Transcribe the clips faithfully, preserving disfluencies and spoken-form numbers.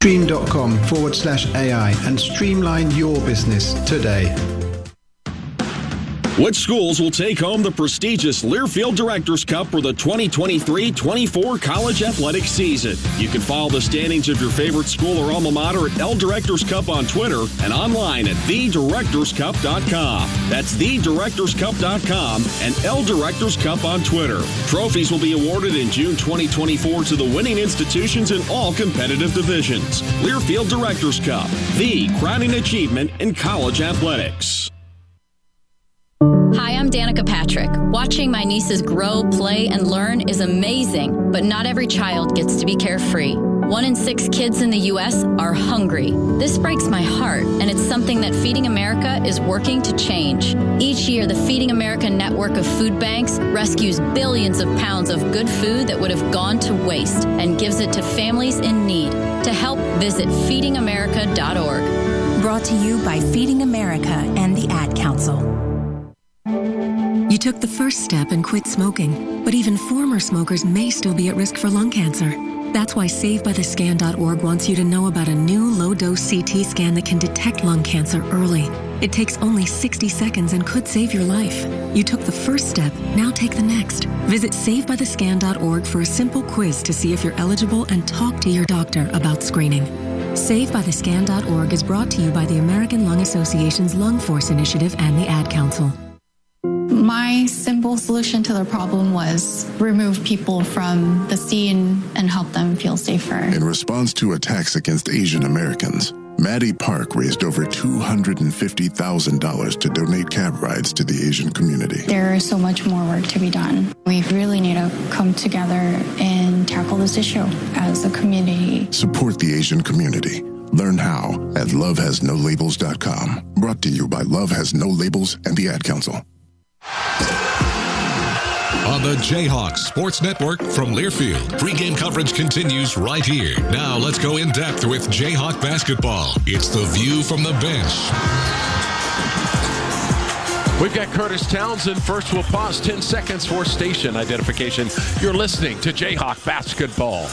Stream.com forward slash AI and streamline your business today. Which schools will take home the prestigious Learfield Directors Cup for the twenty twenty-three twenty-four college athletic season? You can follow the standings of your favorite school or alma mater at L Directors Cup on Twitter and online at the directors cup dot com. That's the directors cup dot com and L Directors Cup on Twitter. Trophies will be awarded in June twenty twenty-four to the winning institutions in all competitive divisions. Learfield Directors Cup, the crowning achievement in college athletics. Hi, I'm Danica Patrick. Watching my nieces grow, play, and learn is amazing, but not every child gets to be carefree. One in six kids in the U S are hungry. This breaks my heart, and it's something that Feeding America is working to change. Each year, the Feeding America network of food banks rescues billions of pounds of good food that would have gone to waste and gives it to families in need. To help, visit feeding america dot org. Brought to you by Feeding America and the Ad Council. You took the first step and quit smoking, but even former smokers may still be at risk for lung cancer. That's why save by the scan dot org wants you to know about a new low-dose C T scan that can detect lung cancer early. It takes only sixty seconds and could save your life. You took the first step, now take the next. Visit save by the scan dot org for a simple quiz to see if you're eligible and talk to your doctor about screening. save by the scan dot org is brought to you by the American Lung Association's Lung Force Initiative and the Ad Council. My simple solution to the problem was remove people from the scene and help them feel safer. In response to attacks against Asian Americans, Maddie Park raised over two hundred fifty thousand dollars to donate cab rides to the Asian community. There is so much more work to be done. We really need to come together and tackle this issue as a community. Support the Asian community. Learn how at love has no labels dot com. Brought to you by Love Has No Labels and the Ad Council. On the Jayhawks Sports Network from Learfield, pregame coverage continues right here. Now let's go in depth with Jayhawk basketball. It's the view from the bench. We've got Curtis Townsend. First, we'll pause ten seconds for station identification. You're listening to Jayhawk basketball.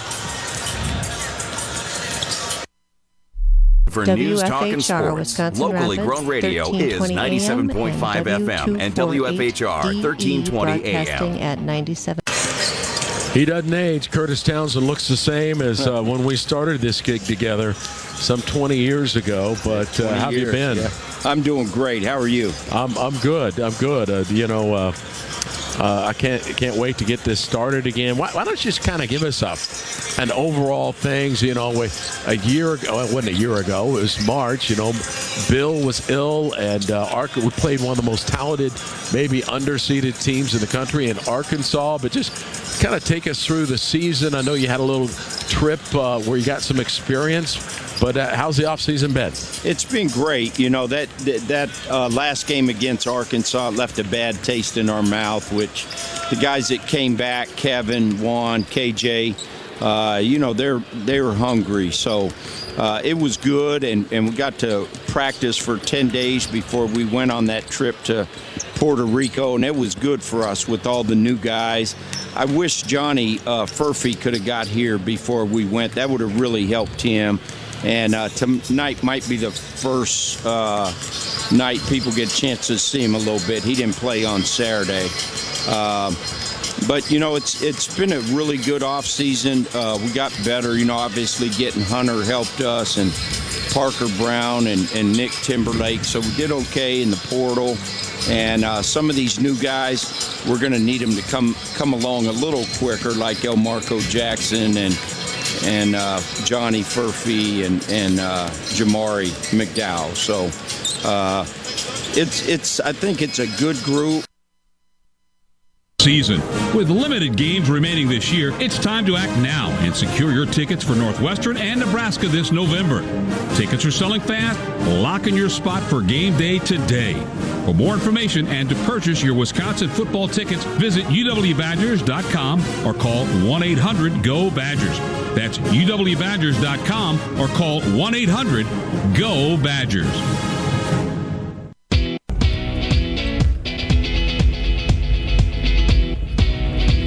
For news, talk, and sports, Wisconsin locally Rapids, grown radio is ninety-seven point five F M and W F H R thirteen twenty A M. At ninety-seven. He doesn't age. Curtis Townsend looks the same as uh, when we started this gig together some twenty years ago. But uh, how have you been? Yeah. I'm doing great. How are you? I'm I'm good. I'm good. Uh, you know, uh, uh, I can't can't wait to get this started again. Why, why don't you just kind of give us a an overall things? You know, a year ago, it wasn't a year ago. It was March. You know, Bill was ill, and uh, Ark- we played one of the most talented, maybe underseeded teams in the country in Arkansas. But just kind of take us through the season. I know you had a little trip uh, where you got some experience. But uh, how's the offseason been? It's been great. You know, that that uh, last game against Arkansas left a bad taste in our mouth, which the guys that came back, Kevin, Juan, K J, uh, you know, they're they were hungry. So uh, it was good, and, and we got to practice for ten days before we went on that trip to Puerto Rico, and it was good for us with all the new guys. I wish Johnny uh, Furphy could have got here before we went. That would have really helped him. And uh, tonight might be the first uh, night people get a chance to see him a little bit. He didn't play on Saturday. Uh, but, you know, it's it's been a really good offseason. Uh, we got better. You know, obviously getting Hunter helped us, and Parker Brown and, and Nick Timberlake. So we did okay in the portal. And uh, some of these new guys, we're going to need them to come, come along a little quicker, like Elmarco Jackson and and uh, Johnny Furphy and, and uh, Jamari McDowell. So uh, it's it's I think it's a good group. Season. With limited games remaining this year, it's time to act now and secure your tickets for Northwestern and Nebraska this November. Tickets are selling fast. Lock in your spot for game day today. For more information and to purchase your Wisconsin football tickets, visit U W Badgers dot com or call one eight hundred G O Badgers. That's U W Badgers dot com or call one eight hundred G O Badgers.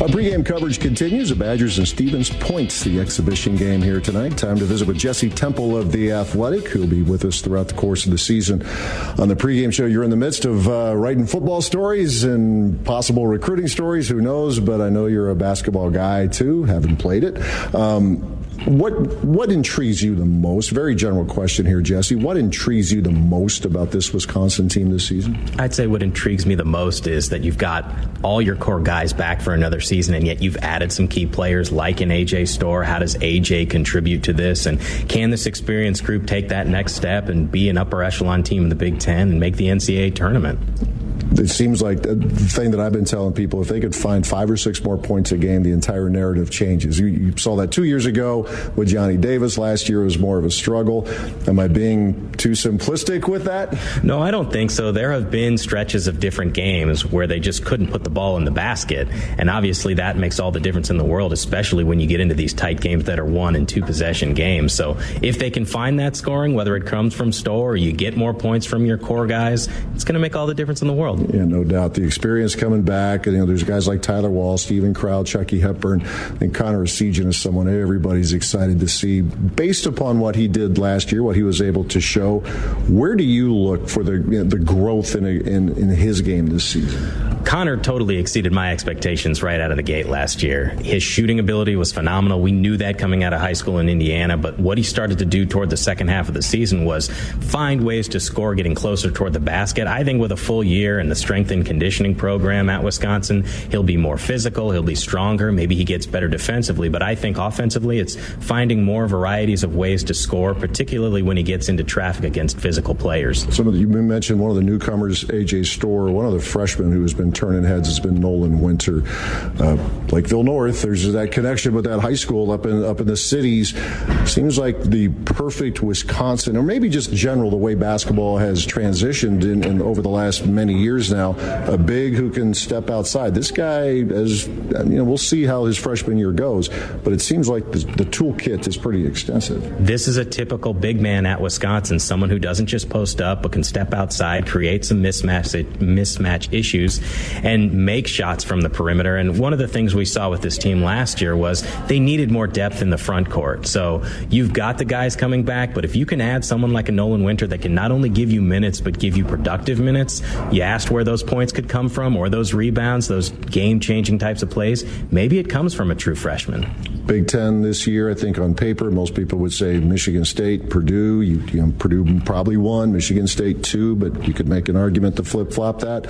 Our pregame coverage continues. The Badgers and Stevens Point, the exhibition game here tonight. Time to visit with Jesse Temple of The Athletic, who will be with us throughout the course of the season. On the pregame show, you're in the midst of uh, writing football stories and possible recruiting stories. Who knows? But I know you're a basketball guy, too, having played it. Um, What what intrigues you the most? Very general question here, Jesse. What intrigues you the most about this Wisconsin team this season? I'd say what intrigues me the most is that you've got all your core guys back for another season, and yet you've added some key players like an A J Storr. How does A J contribute to this? And can this experienced group take that next step and be an upper echelon team in the Big Ten and make the N C double A tournament? It seems like the thing that I've been telling people, if they could find five or six more points a game, the entire narrative changes. You, you saw that two years ago with Johnny Davis. Last year was more of a struggle. Am I being too simplistic with that? No, I don't think so. There have been stretches of different games where they just couldn't put the ball in the basket. And obviously that makes all the difference in the world, especially when you get into these tight games that are one and two possession games. So if they can find that scoring, whether it comes from Storr or you get more points from your core guys, it's going to make all the difference in the world. Yeah, no doubt. The experience coming back, and you know, there's guys like Tyler Wall, Steven Crowd, Chucky Hepburn, and Connor Essegian is someone everybody's excited to see. Based upon what he did last year, what he was able to show, where do you look for the you know, the growth in, a, in in his game this season? Connor totally exceeded my expectations right out of the gate last year. His shooting ability was phenomenal. We knew that coming out of high school in Indiana, but what he started to do toward the second half of the season was find ways to score, getting closer toward the basket. I think with a full year and the strength and conditioning program at Wisconsin, he'll be more physical, he'll be stronger, maybe he gets better defensively, but I think offensively it's finding more varieties of ways to score, particularly when he gets into traffic against physical players. Some of the, you mentioned one of the newcomers, A J Storr. One of the freshmen who has been turning heads has been Nolan Winter. Uh, Lakeville North, there's that connection with that high school up in up in the cities. Seems like the perfect Wisconsin, or maybe just general, the way basketball has transitioned in, in over the last many years now. A big who can step outside. This guy, as you know, we'll see how his freshman year goes, but it seems like the, the toolkit is pretty extensive. This is a typical big man at Wisconsin, someone who doesn't just post up but can step outside, create some mismatch mismatch issues, and make shots from the perimeter. And one of the things we saw with this team last year was they needed more depth in the front court. So you've got the guys coming back, but if you can add someone like a Nolan Winter that can not only give you minutes but give you productive minutes, you asked where those points could come from, or those rebounds, those game-changing types of plays, maybe it comes from a true freshman. Big Ten this year, I think on paper, most people would say Michigan State, Purdue. You, you know, Purdue probably won, Michigan State two, but you could make an argument to flip-flop that.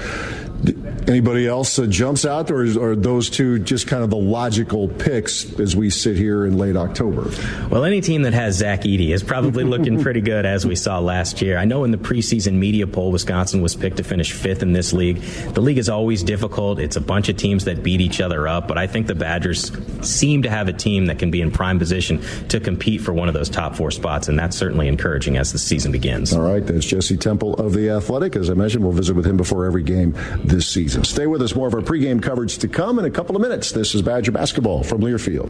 Anybody else uh, jumps out, or is, are those two just kind of the logical picks as we sit here in late October? Well, any team that has Zach Edey is probably looking pretty good, as we saw last year. I know in the preseason media poll, Wisconsin was picked to finish fifth in this league. The league is always difficult. It's a bunch of teams that beat each other up, but I think the Badgers seem to have a team that can be in prime position to compete for one of those top four spots, and that's certainly encouraging as the season begins. All right, that's Jesse Temple of The Athletic. As I mentioned, we'll visit with him before every game this season. Stay with us. More of our pregame coverage to come in a couple of minutes. This is Badger Basketball from Learfield.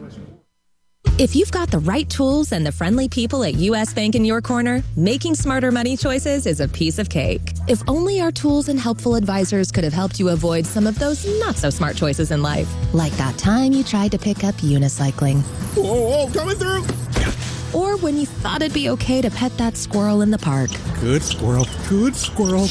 If you've got the right tools and the friendly people at U S Bank in your corner, making smarter money choices is a piece of cake. If only our tools and helpful advisors could have helped you avoid some of those not-so-smart choices in life. Like that time you tried to pick up unicycling. Whoa, whoa, coming through! Or when you thought it'd be okay to pet that squirrel in the park. Good squirrel, good squirrel.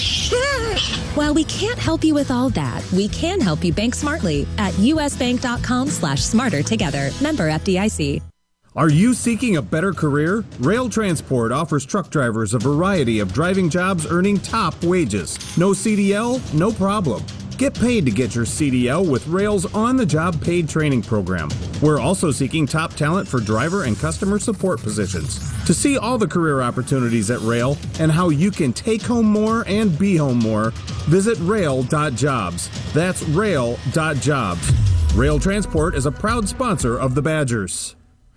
While we can't help you with all that, we can help you bank smartly at usbank.com slash smarter together. Member F D I C. Are you seeking a better career? Rail Transport offers truck drivers a variety of driving jobs earning top wages. No C D L? No problem. Get paid to get your C D L with Rail's on-the-job paid training program. We're also seeking top talent for driver and customer support positions. To see all the career opportunities at Rail and how you can take home more and be home more, visit rail dot jobs. That's rail dot jobs. Rail Transport is a proud sponsor of the Badgers.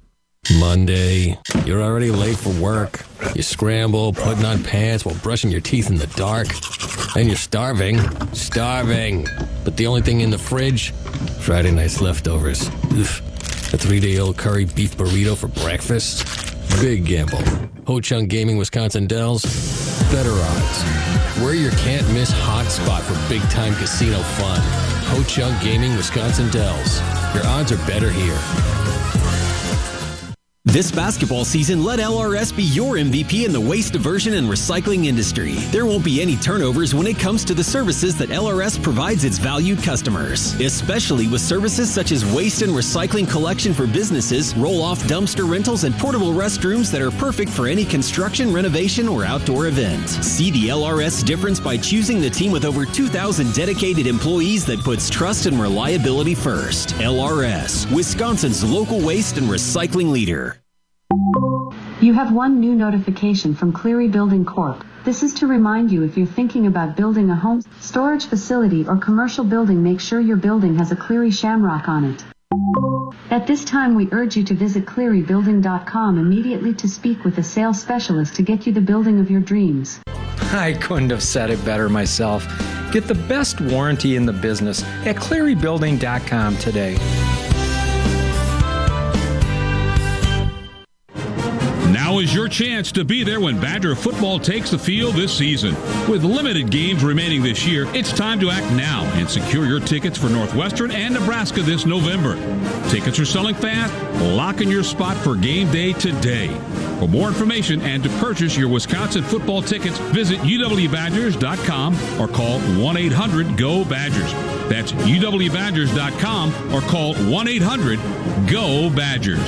Monday, you're already late for work. You scramble, putting on pants while brushing your teeth in the dark. And you're starving. Starving. But the only thing in the fridge? Friday night's leftovers. Oof. A three-day-old curry beef burrito for breakfast? Big gamble. Ho Chunk Gaming Wisconsin Dells? Better odds. We're your can't-miss hotspot for big-time casino fun. Ho-Chunk Gaming Wisconsin Dells. Your odds are better here. This basketball season, let L R S be your M V P in the waste diversion and recycling industry. There won't be any turnovers when it comes to the services that L R S provides its valued customers, especially with services such as waste and recycling collection for businesses, roll-off dumpster rentals, and portable restrooms that are perfect for any construction, renovation, or outdoor event. See the L R S difference by choosing the team with over two thousand dedicated employees that puts trust and reliability first. L R S, Wisconsin's local waste and recycling leader. You have one new notification from Cleary Building Corp. This is to remind you, if you're thinking about building a home, storage facility, or commercial building, make sure your building has a Cleary Shamrock on it. At this time, we urge you to visit cleary building dot com immediately to speak with a sales specialist to get you the building of your dreams. I couldn't have said it better myself. Get the best warranty in the business at cleary building dot com today. Now is your chance to be there when Badger football takes the field this season. With limited games remaining this year, it's time to act now and secure your tickets for Northwestern and Nebraska this November. Tickets are selling fast. Lock in your spot for game day today. For more information and to purchase your Wisconsin football tickets, visit u w badgers dot com or call one eight hundred go badgers. That's u w badgers dot com or call one eight hundred go badgers.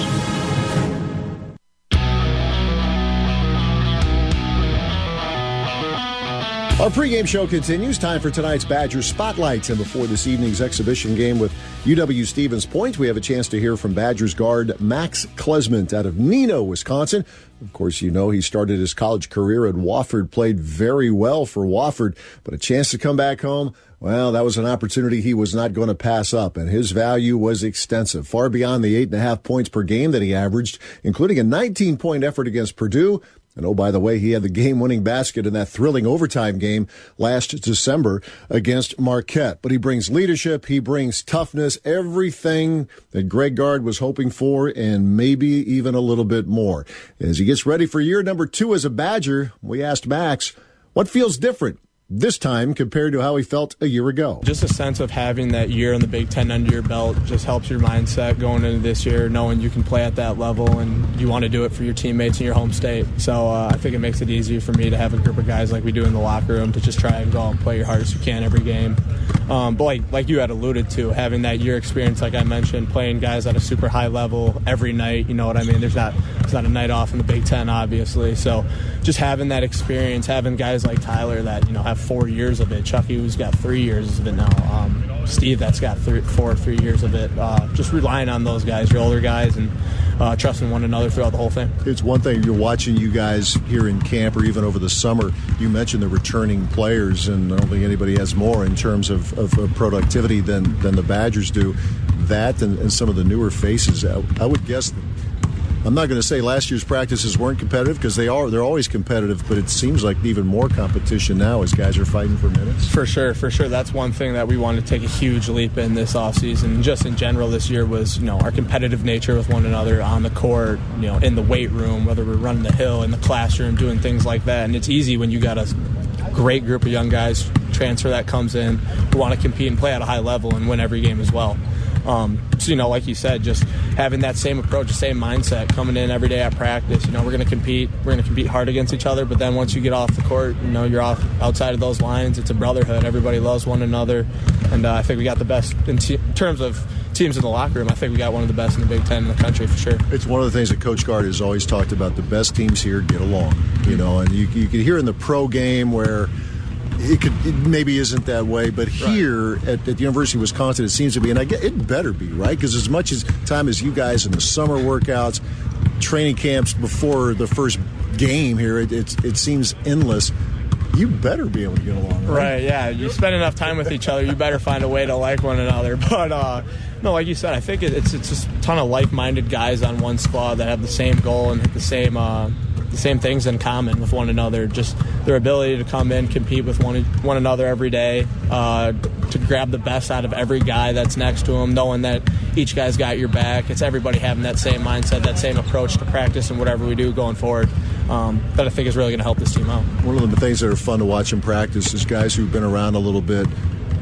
Our pregame show continues. Time for tonight's Badger Spotlight. And before this evening's exhibition game with U W-Stevens Point, we have a chance to hear from Badgers guard Max Klesmont out of Neenah, Wisconsin. Of course, you know he started his college career at Wofford, played very well for Wofford, but a chance to come back home, well, that was an opportunity he was not going to pass up, and his value was extensive, far beyond the eight and a half points per game that he averaged, including a nineteen-point effort against Purdue. And oh, by the way, he had the game-winning basket in that thrilling overtime game last December against Marquette. But he brings leadership, he brings toughness, everything that Greg Gard was hoping for, and maybe even a little bit more. As he gets ready for year number two as a Badger, we asked Max, what feels different this time compared to how he felt a year ago? Just a sense of having that year in the Big Ten under your belt just helps your mindset going into this year, knowing you can play at that level and you want to do it for your teammates in your home state. So uh, I think it makes it easier for me to have a group of guys like we do in the locker room to just try and go out and play your hardest you can every game. Um, but like, like you had alluded to, having that year experience, like I mentioned, playing guys at a super high level every night, you know what I mean? There's not, there's not a night off in the Big Ten, obviously. So just having that experience, having guys like Tyler that, you know, have four years of it, Chucky who's got three years of it now, um, Steve that's got three, four, three years of it, uh, just relying on those guys, your older guys, and uh, trusting one another throughout the whole thing. It's one thing you're watching you guys here in camp or even over the summer. You mentioned the returning players, and I don't think anybody has more in terms of, of, of productivity than, than the Badgers do. That and, and some of the newer faces, I, I would guess that, I'm not going to say last year's practices weren't competitive, because they are. They're always competitive, but it seems like even more competition now as guys are fighting for minutes. For sure, for sure. That's one thing that we wanted to take a huge leap in this offseason. Just in general this year was, you know, our competitive nature with one another on the court, you know, in the weight room, whether we're running the hill, in the classroom, doing things like that. And it's easy when you got a great group of young guys, transfer that comes in, who want to compete and play at a high level and win every game as well. Um, so, you know, like you said, just having that same approach, the same mindset, coming in every day at practice. You know, we're going to compete. We're going to compete hard against each other. But then once you get off the court, you know, you're off outside of those lines. It's a brotherhood. Everybody loves one another. And uh, I think we got the best in, te- in terms of teams in the locker room. I think we got one of the best in the Big Ten in the country for sure. It's one of the things that Coach Gard has always talked about. The best teams here get along, you know, and you, you can hear in the pro game where It could it maybe isn't that way, but here right. at, at the University of Wisconsin, it seems to be, and I get it better be, right? Because as much as time as you guys in the summer workouts, training camps before the first game here, it, it, it seems endless. You better be able to get along, right? Right, yeah. You spend enough time with each other, you better find a way to like one another. But, uh, no, like you said, I think it, it's, it's just a ton of like-minded guys on one squad that have the same goal and the same uh, the same things in common with one another. Just their ability to come in, compete with one one another every day, uh, to grab the best out of every guy that's next to them, knowing that each guy's got your back. It's everybody having that same mindset, that same approach to practice and whatever we do going forward. Um, that I think is really going to help this team out. One of the things that are fun to watch in practice is guys who've been around a little bit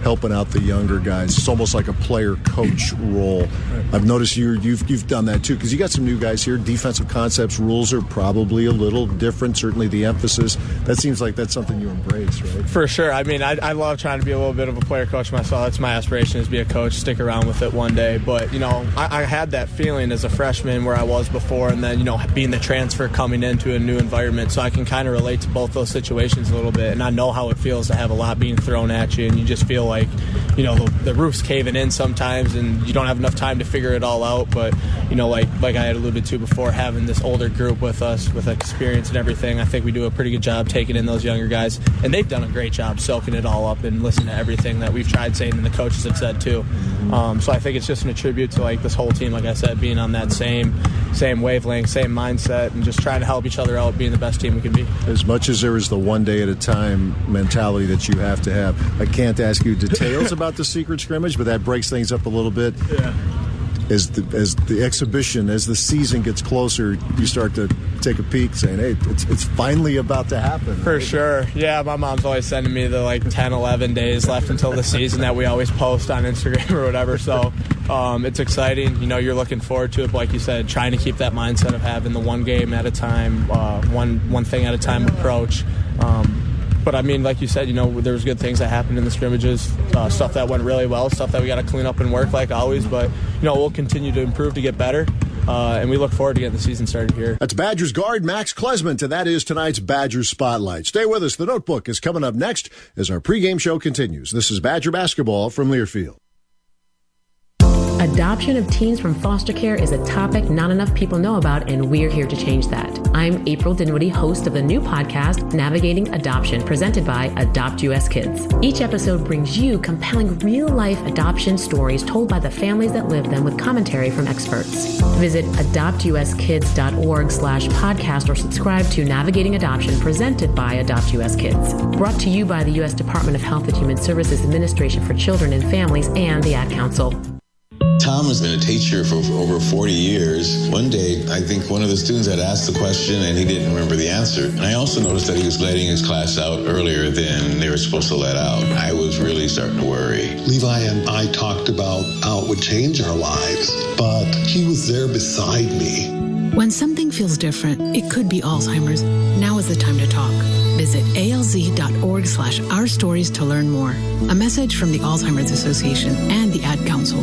helping out the younger guys. It's almost like a player-coach role. Right. I've noticed you, you've you've done that too, because you got some new guys here. Defensive concepts, rules are probably a little different. Certainly the emphasis. That seems like that's something you embrace, right? For sure. I mean, I, I love trying to be a little bit of a player coach myself. That's my aspiration, is be a coach, stick around with it one day. But, you know, I, I had that feeling as a freshman where I was before, and then, you know, being the transfer coming into a new environment. So I can kind of relate to both those situations a little bit. And I know how it feels to have a lot being thrown at you, and you just feel like, you know, the, the roof's caving in sometimes, and you don't have enough time to figure it all out. But, you know, like like I had alluded to before, having this older group with us with experience and everything, I think we do a pretty good job taking in those younger guys. And they've done a great job soaking it all up and listening to everything that we've tried saying and the coaches have said too. Um, so I think it's just an attribute to like this whole team, like I said, being on that same same wavelength, same mindset, and just trying to help each other out, being the best team we can be. As much as there is the one day at a time mentality that you have to have, I can't ask you details about the secret scrimmage, but that breaks things up a little bit. Yeah. As the as the exhibition, as the season gets closer, you start to take a peek, saying, "Hey, it's it's finally about to happen." For right? sure, yeah. My mom's always sending me the like ten, eleven days left until the season that we always post on Instagram or whatever. So um, it's exciting. You know, you're looking forward to it. But like you said, trying to keep that mindset of having the one game at a time, uh, one one thing at a time approach. Um, But, I mean, like you said, you know, there's good things that happened in the scrimmages, uh, stuff that went really well, stuff that we got to clean up and work like always. But, you know, we'll continue to improve to get better, uh, and we look forward to getting the season started here. That's Badgers guard Max Klesmont, and that is tonight's Badgers Spotlight. Stay with us. The Notebook is coming up next as our pregame show continues. This is Badger Basketball from Learfield. Adoption of teens from foster care is a topic not enough people know about, and we're here to change that. I'm April Dinwiddie, host of the new podcast, Navigating Adoption, presented by Adopt U S Kids. Each episode brings you compelling real-life adoption stories told by the families that live them with commentary from experts. Visit adoptuskids.org slash podcast or subscribe to Navigating Adoption, presented by Adopt U S Kids. Brought to you by the U S Department of Health and Human Services Administration for Children and Families and the Ad Council. Tom has been a teacher for over forty years. One day, I think one of the students had asked the question and he didn't remember the answer. And I also noticed that he was letting his class out earlier than they were supposed to let out. I was really starting to worry. Levi and I talked about how it would change our lives, but he was there beside me. When something feels different, it could be Alzheimer's. Now is the time to talk. Visit alz.org slash our stories to learn more. A message from the Alzheimer's Association and the Ad Council.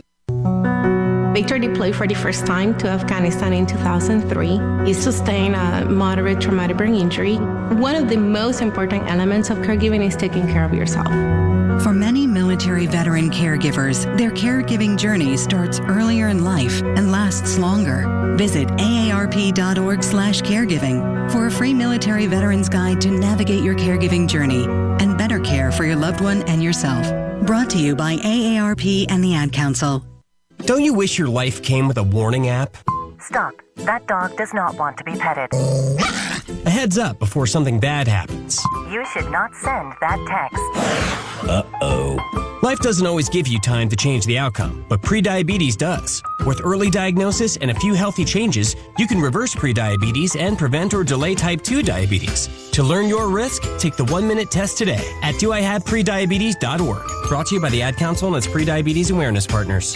Victor deployed for the first time to Afghanistan in two thousand three. He sustained a moderate traumatic brain injury. One of the most important elements of caregiving is taking care of yourself. For many military veteran caregivers, their caregiving journey starts earlier in life and lasts longer. Visit aarp.org slash caregiving for a free military veterans guide to navigate your caregiving journey and better care for your loved one and yourself. Brought to you by A A R P and the Ad Council. Don't you wish your life came with a warning app? Stop. That dog does not want to be petted. A heads up before something bad happens. You should not send that text. Uh-oh. Life doesn't always give you time to change the outcome, but prediabetes does. With early diagnosis and a few healthy changes, you can reverse prediabetes and prevent or delay type two diabetes. To learn your risk, take the one-minute test today at do I have prediabetes dot org. Brought to you by the Ad Council and its Prediabetes Awareness Partners.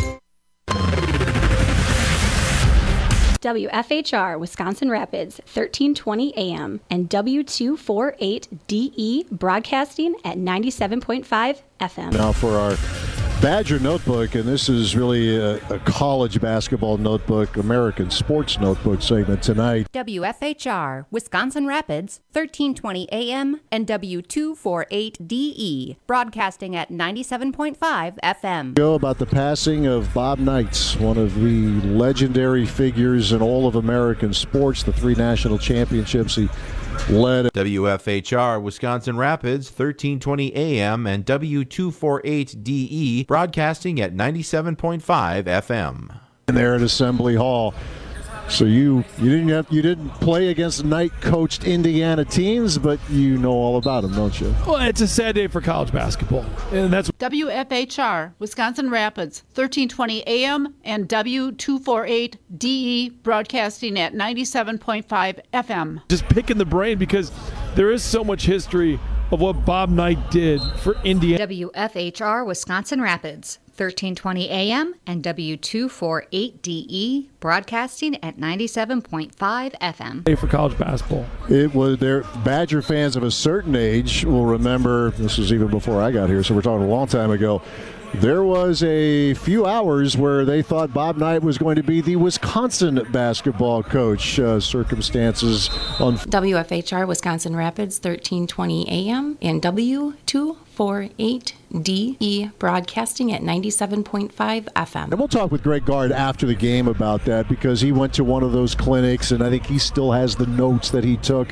W F H R Wisconsin Rapids, thirteen twenty A M, and W two forty-eight D E broadcasting at ninety-seven point five F M. Now for our Badger Notebook, and this is really a, a college basketball notebook, American sports notebook segment tonight. W F H R Wisconsin Rapids, thirteen twenty A M, and W two forty-eight D E, broadcasting at ninety-seven point five F M. Go about the passing of Bob Knights, one of the legendary figures in all of American sports, the three national championships he led. W F H R Wisconsin Rapids, thirteen twenty A M, and W two forty-eight D E, broadcasting at ninety-seven point five F M. And there at Assembly Hall. So you you didn't have, you didn't play against Knight-coached Indiana teams, but you know all about them, don't you? Well, it's a sad day for college basketball, and that's W F H R Wisconsin Rapids, thirteen twenty A M, and W two forty-eight D E, broadcasting at ninety-seven point five F M. Just picking the brain because there is so much history of what Bob Knight did for Indiana. W F H R Wisconsin Rapids, thirteen twenty A M and W two forty-eight D E, broadcasting at ninety-seven point five F M. For college basketball. It was their Badger fans of a certain age will remember, this was even before I got here, so we're talking a long time ago. There was a few hours where they thought Bob Knight was going to be the Wisconsin basketball coach. Uh, circumstances on W F H R Wisconsin Rapids, thirteen twenty A M and W two forty-eight D E, broadcasting at ninety-seven point five F M. And we'll talk with Greg Gard after the game about that, because he went to one of those clinics, and I think he still has the notes that he took.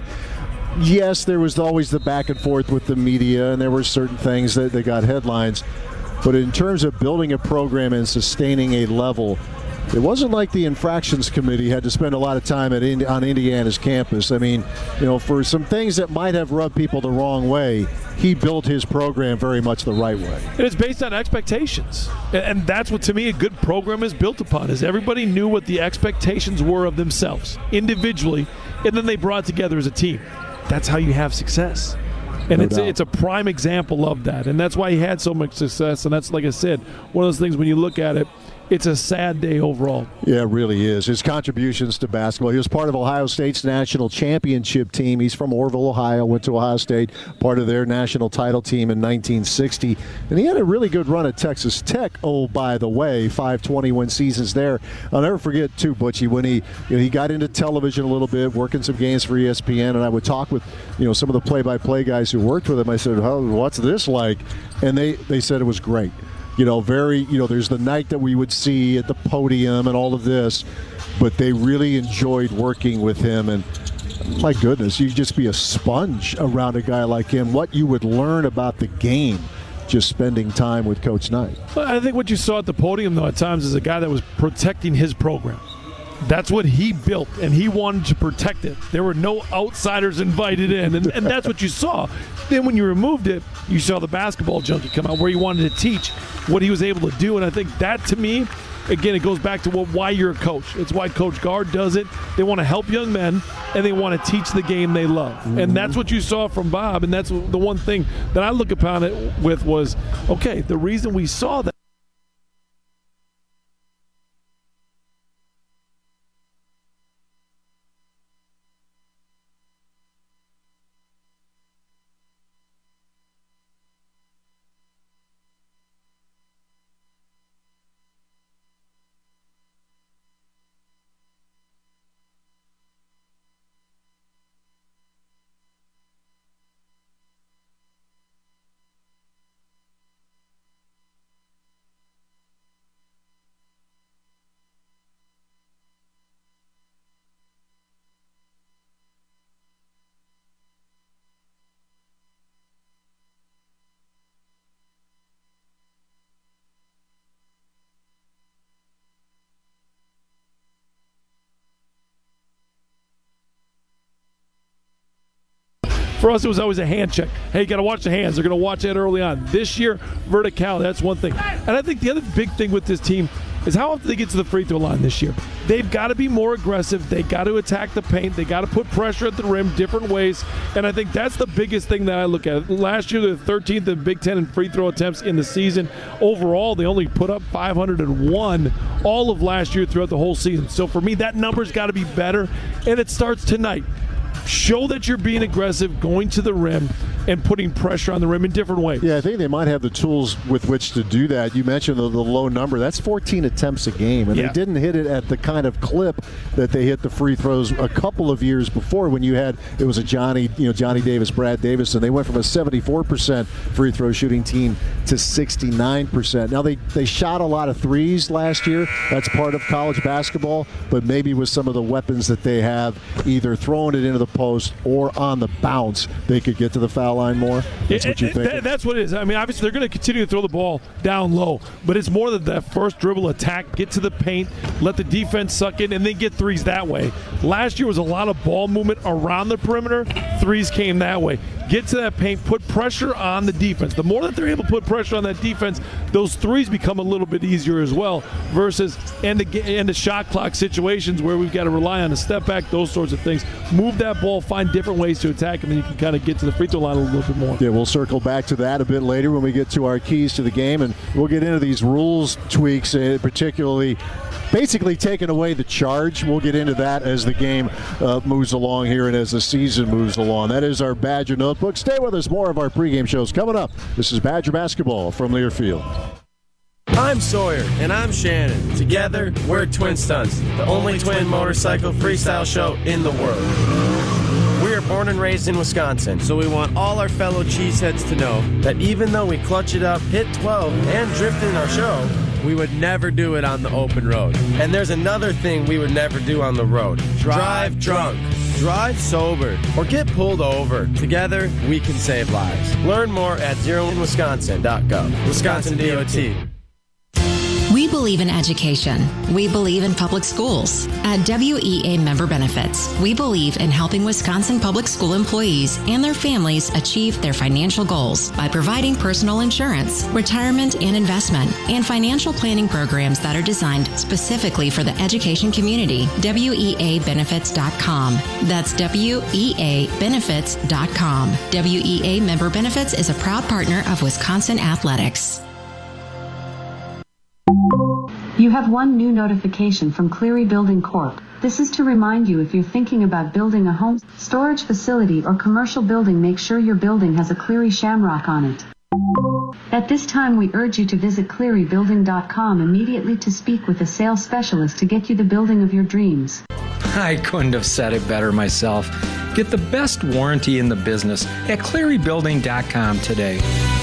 Yes, there was always the back and forth with the media, and there were certain things that, that got headlines. But in terms of building a program and sustaining a level, it wasn't like the infractions committee had to spend a lot of time at Indi- on Indiana's campus. I mean, you know, for some things that might have rubbed people the wrong way, he built his program very much the right way. And it's based on expectations. And that's what, to me, a good program is built upon, is everybody knew what the expectations were of themselves individually, and then they brought it together as a team. That's how you have success. And No it's doubt. it's a prime example of that. And that's why he had so much success. And that's, like I said, one of those things when you look at it, it's a sad day overall. Yeah, it really is. His contributions to basketball. He was part of Ohio State's national championship team. He's from Orville, Ohio, went to Ohio State, part of their national title team in nineteen sixty. And he had a really good run at Texas Tech, oh, by the way, five twenty-win seasons there. I'll never forget, too, Butchie, when he you know, he got into television a little bit, working some games for E S P N, and I would talk with you know some of the play-by-play guys who worked with him. I said, oh, what's this like? And they, they said it was great. You know, very, you know, there's the night that we would see at the podium and all of this, but they really enjoyed working with him. And my goodness, you'd just be a sponge around a guy like him. What you would learn about the game just spending time with Coach Knight. Well, I think what you saw at the podium, though, at times is a guy that was protecting his program. That's what he built, and he wanted to protect it. There were no outsiders invited in, and, and that's what you saw. Then when you removed it, you saw the basketball junkie come out where he wanted to teach what he was able to do, and I think that, to me, again, it goes back to what, why you're a coach. It's why Coach Gard does it. They want to help young men, and they want to teach the game they love. Mm-hmm. And that's what you saw from Bob, and that's the one thing that I look upon it with was, okay, the reason we saw that for us, it was always a hand check. Hey, you got to watch the hands. They're going to watch that early on. This year, vertical, that's one thing. And I think the other big thing with this team is how often they get to the free throw line this year. They've got to be more aggressive. They got to attack the paint. They got to put pressure at the rim different ways. And I think that's the biggest thing that I look at. Last year, they're thirteenth in Big Ten in free throw attempts in the season. Overall, they only put up five hundred one all of last year throughout the whole season. So for me, that number's got to be better. And it starts tonight. Show that you're being aggressive, going to the rim, and putting pressure on the rim in different ways. Yeah, I think they might have the tools with which to do that. You mentioned the, the low number. That's fourteen attempts a game, and yeah. they didn't hit it at the kind of clip that they hit the free throws a couple of years before when you had, it was a Johnny, you know, Johnny Davis, Brad Davis, and they went from a seventy-four percent free throw shooting team to sixty-nine percent. Now, they, they shot a lot of threes last year. That's part of college basketball, but maybe with some of the weapons that they have, either throwing it into the post or on the bounce, they could get to the foul line more. That's what you think. That, that's what it is. I mean, obviously, they're going to continue to throw the ball down low, but it's more than that first dribble attack, get to the paint, let the defense suck in, and then get threes that way. Last year was a lot of ball movement around the perimeter. Threes came that way. get to that paint, put pressure on the defense. The more that they're able to put pressure on that defense, those threes become a little bit easier as well versus end the, end the shot clock situations where we've got to rely on a step back, those sorts of things. Move that ball, find different ways to attack, and then you can kind of get to the free throw line a little bit more. Yeah, we'll circle back to that a bit later when we get to our keys to the game, and we'll get into these rules tweaks, uh, particularly basically taking away the charge. We'll get into that as the game uh, moves along here and as the season moves along. That is our Badger Notebook. Stay with us. More of our pregame shows coming up. This is Badger Basketball from Learfield. I'm Sawyer, and I'm Shannon. Together, we're Twin Stunts, the only twin motorcycle freestyle show in the world. We are born and raised in Wisconsin, so we want all our fellow cheeseheads to know that even though we clutch it up, hit twelve, and drift in our show, we would never do it on the open road. And there's another thing we would never do on the road. Drive drunk, drive sober, or get pulled over. Together, we can save lives. Learn more at zero in wisconsin dot gov. Wisconsin D O T. We believe in education. We believe in public schools. At W E A Member Benefits, we believe in helping Wisconsin public school employees and their families achieve their financial goals by providing personal insurance, retirement and investment, and financial planning programs that are designed specifically for the education community. W E A benefits dot com. That's W E A benefits dot com. W E A Member Benefits is a proud partner of Wisconsin Athletics. You have one new notification from Cleary Building Corp. This is to remind you if you're thinking about building a home, storage facility, or commercial building, make sure your building has a Cleary Shamrock on it. At this time, we urge you to visit cleary building dot com immediately to speak with a sales specialist to get you the building of your dreams. I couldn't have said it better myself. Get the best warranty in the business at cleary building dot com today.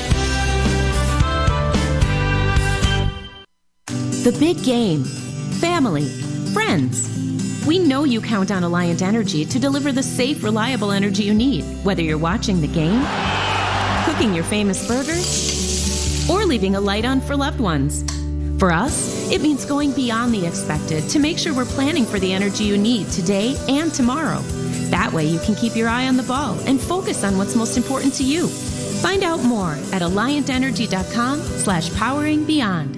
The big game. Family. Friends. We know you count on Alliant Energy to deliver the safe, reliable energy you need, whether you're watching the game, cooking your famous burgers, or leaving a light on for loved ones. For us, it means going beyond the expected to make sure we're planning for the energy you need today and tomorrow. That way you can keep your eye on the ball and focus on what's most important to you. Find out more at alliant energy dot com slash powering beyond.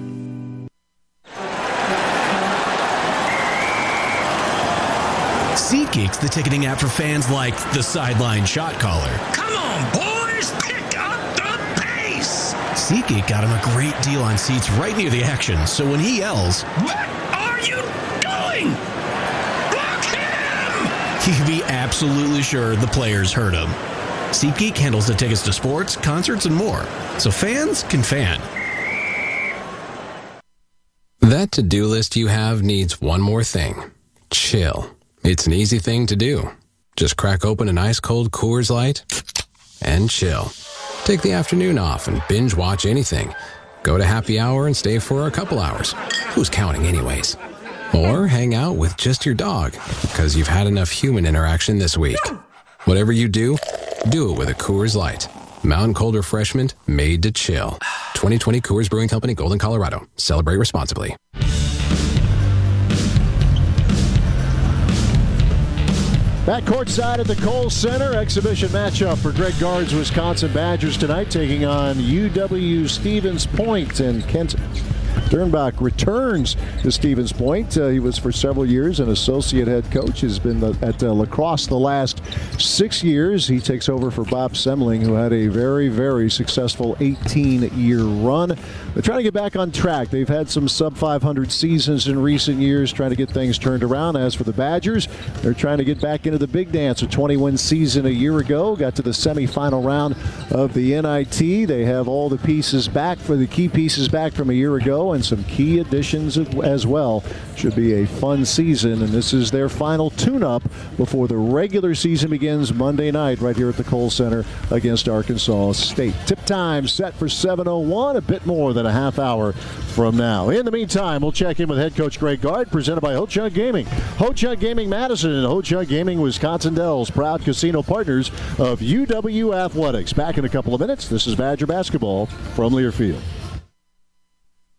SeatGeek's the ticketing app for fans like the sideline shot caller. Come on, boys, pick up the pace! SeatGeek got him a great deal on seats right near the action, so when he yells, "What are you doing? Block him!" he can be absolutely sure the players heard him. SeatGeek handles the tickets to sports, concerts, and more, so fans can fan. That to-do list you have needs one more thing. Chill. It's an easy thing to do. Just crack open an ice-cold Coors Light and chill. Take the afternoon off and binge watch anything. Go to happy hour and stay for a couple hours. Who's counting anyways? Or hang out with just your dog, because you've had enough human interaction this week. Whatever you do, do it with a Coors Light. Mountain Cold Refreshment made to chill. twenty twenty Coors Brewing Company, Golden, Colorado. Celebrate responsibly. Back courtside at the Kohl Center, exhibition matchup for Greg Gard's Wisconsin Badgers tonight, taking on U W Stevens Point, and Kent Dernbach returns to Stevens Point. Uh, he was for several years an associate head coach. He's been the, at uh, lacrosse the last six years. He takes over for Bob Semling, who had a very, very successful eighteen-year run. They're trying to get back on track. They've had some sub five hundred seasons in recent years, trying to get things turned around. As for the Badgers, they're trying to get back into the big dance. A twenty-win season a year ago, got to the semifinal round of the N I T. They have all the pieces back, for the key pieces back from a year ago, and some key additions as well. Should be a fun season, and this is their final tune-up before the regular season begins Monday night right here at the Kohl Center against Arkansas State. Tip time set for seven oh one, a bit more than a half hour from now. In the meantime, we'll check in with head coach Greg Gard, presented by Ho-Chunk Gaming. Ho-Chunk Gaming Madison and Ho-Chunk Gaming Wisconsin Dells, proud casino partners of U W Athletics. Back in a couple of minutes. This is Badger Basketball from Learfield.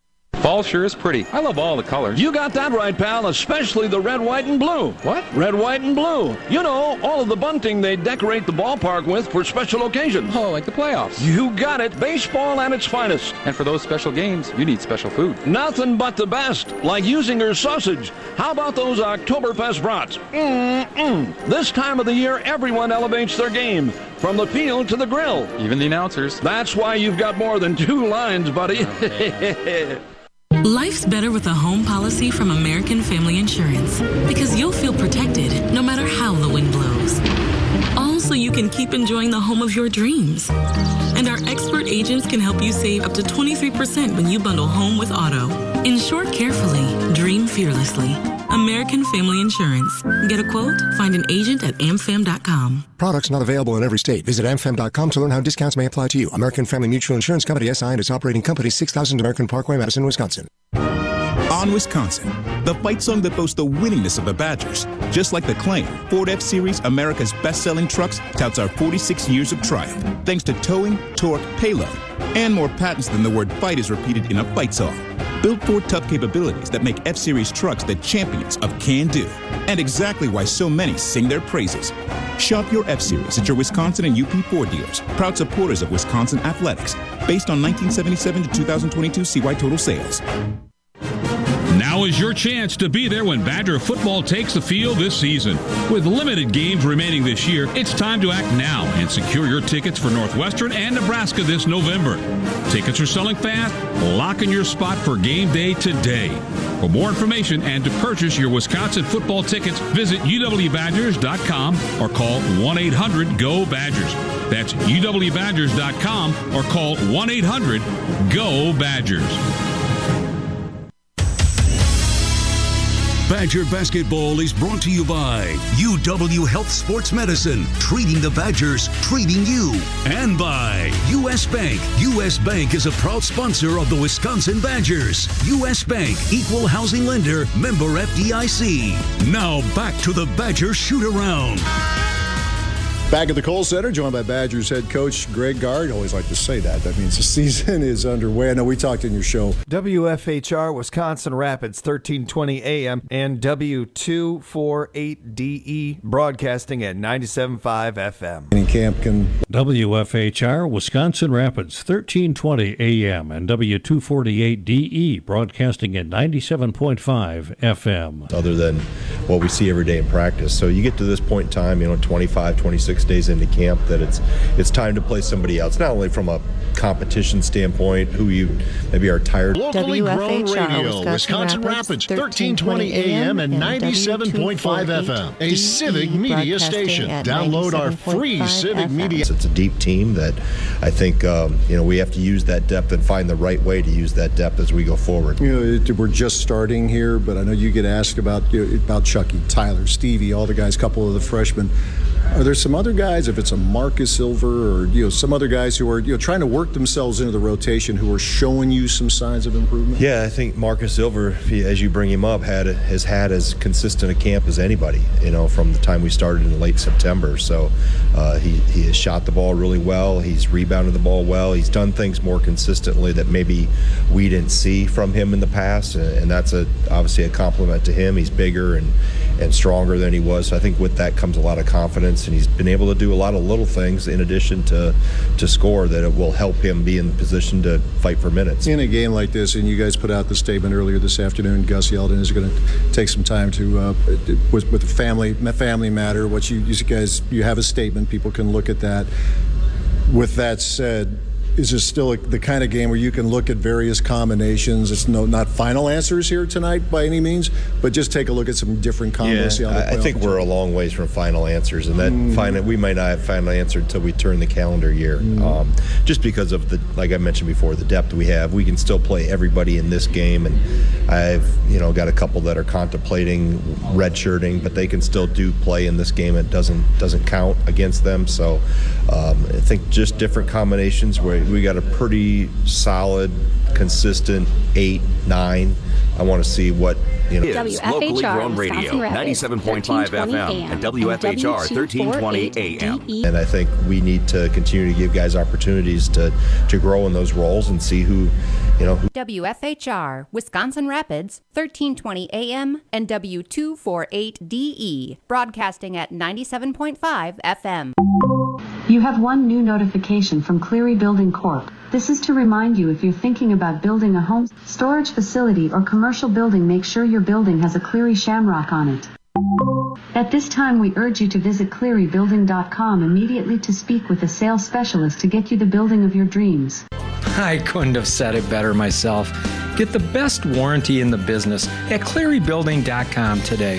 Fall sure is pretty. I love all the colors. You got that right, pal, especially the red, white, and blue. What? Red, white, and blue. You know, all of the bunting they decorate the ballpark with for special occasions. Oh, like the playoffs. You got it. Baseball at its finest. And for those special games, you need special food. Nothing but the best, like Usinger's sausage. How about those Oktoberfest brats? Mm-mm. This time of the year, everyone elevates their game, from the field to the grill. Even the announcers. That's why you've got more than two lines, buddy. Life's better with a home policy from American Family Insurance, because you'll feel protected no matter how the wind blows. All so you can keep enjoying the home of your dreams. And our expert agents can help you save up to twenty-three percent when you bundle home with auto. Insure carefully, dream fearlessly. American Family Insurance. Get a quote? Find an agent at a m fam dot com. Products not available in every state. Visit a m fam dot com to learn how discounts may apply to you. American Family Mutual Insurance Company, S I and its operating company, six thousand American Parkway, Madison, Wisconsin. On Wisconsin, the fight song that boasts the winningness of the Badgers. Just like the claim, Ford F-Series, America's best-selling trucks, touts our forty-six years of triumph, thanks to towing, torque, payload, and more patents than the word fight is repeated in a fight song. Built for tough capabilities that make F-Series trucks the champions of can-do, and exactly why so many sing their praises. Shop your F-Series at your Wisconsin and U P Ford dealers, proud supporters of Wisconsin athletics, based on nineteen seventy-seven to two thousand twenty-two C Y total sales. Now is your chance to be there when Badger football takes the field this season. With limited games remaining this year, it's time to act now and secure your tickets for Northwestern and Nebraska this November. Tickets are selling fast. Lock in your spot for game day today. For more information and to purchase your Wisconsin football tickets, visit u w badgers dot com or call one eight hundred G O Badgers. That's u w badgers dot com or call one eight hundred G O Badgers. Badger Basketball is brought to you by U W Health Sports Medicine, treating the Badgers, treating you. And by U S Bank. U S Bank is a proud sponsor of the Wisconsin Badgers. U S Bank, equal housing lender, member F D I C. Now back to the Badger shoot-around. Back at the Kohl Center, joined by Badgers head coach Greg Gard. Always like to say that. That means the season is underway. I know we talked in your show. W F H R, Wisconsin Rapids, thirteen twenty A M, and W two forty-eight D E, broadcasting at ninety-seven point five F M. Any camp can... W F H R, Wisconsin Rapids, thirteen twenty A M, and W two forty-eight D E, broadcasting at ninety-seven point five F M. Other than what we see every day in practice. So you get to this point in time, you know, twenty-five, twenty-six days into camp, that it's it's time to play somebody else, not only from a competition standpoint, who you maybe are tired. Locally grown radio, Wisconsin Rapids, thirteen twenty A M and ninety-seven point five F M, a Civic Media station. Download our free Civic Media. It's a deep team that I think um, you know we have to use that depth and find the right way to use that depth as we go forward. You know, it, we're just starting here, but I know you get asked about you know, about Chucky, Tyler, Stevie, all the guys, couple of the freshmen. Are there some other guys, if it's a Marcus Silver or you know some other guys who are you know trying to work themselves into the rotation, who are showing you some signs of improvement? Yeah, I think Marcus Silver, as you bring him up, had has had as consistent a camp as anybody. You know, from the time we started in late September. So uh, he he has shot the ball really well. He's rebounded the ball well. He's done things more consistently that maybe we didn't see from him in the past, and that's a obviously a compliment to him. He's bigger and and stronger than he was. So I think with that comes a lot of confidence, and he's been able to do a lot of little things in addition to to score that it will help him be in the position to fight for minutes. In a game like this, and you guys put out the statement earlier this afternoon, Gus Yeldon is going to take some time to, uh, with, with the family, family matter, what you, you guys, you have a statement, people can look at that. With that said, is this still a, the kind of game where you can look at various combinations? It's no not final answers here tonight by any means, but just take a look at some different combos. Yeah, I, I think we're a long ways from final answers, and that mm. final, we might not have final answer until we turn the calendar year. Mm. Um, just because of the, like I mentioned before, the depth we have, we can still play everybody in this game, and I've you know got a couple that are contemplating redshirting, but they can still do play in this game. It doesn't doesn't count against them. So um, I think just different combinations where we got a pretty solid, consistent eight, nine. I want to see what, you know. Is locally grown radio, ninety-seven point five F M and W F H R thirteen twenty A M. And I think we need to continue to give guys opportunities to, to grow in those roles and see who, you know. Who W F H R, Wisconsin Rapids, thirteen twenty A M and W two forty-eight D E, broadcasting at ninety-seven point five F M. You have one new notification from Cleary Building Corp. This is to remind you if you're thinking about building a home, storage facility, or commercial building, make sure your building has a Cleary Shamrock on it. At this time, we urge you to visit cleary building dot com immediately to speak with a sales specialist to get you the building of your dreams. I couldn't have said it better myself. Get the best warranty in the business at cleary building dot com today.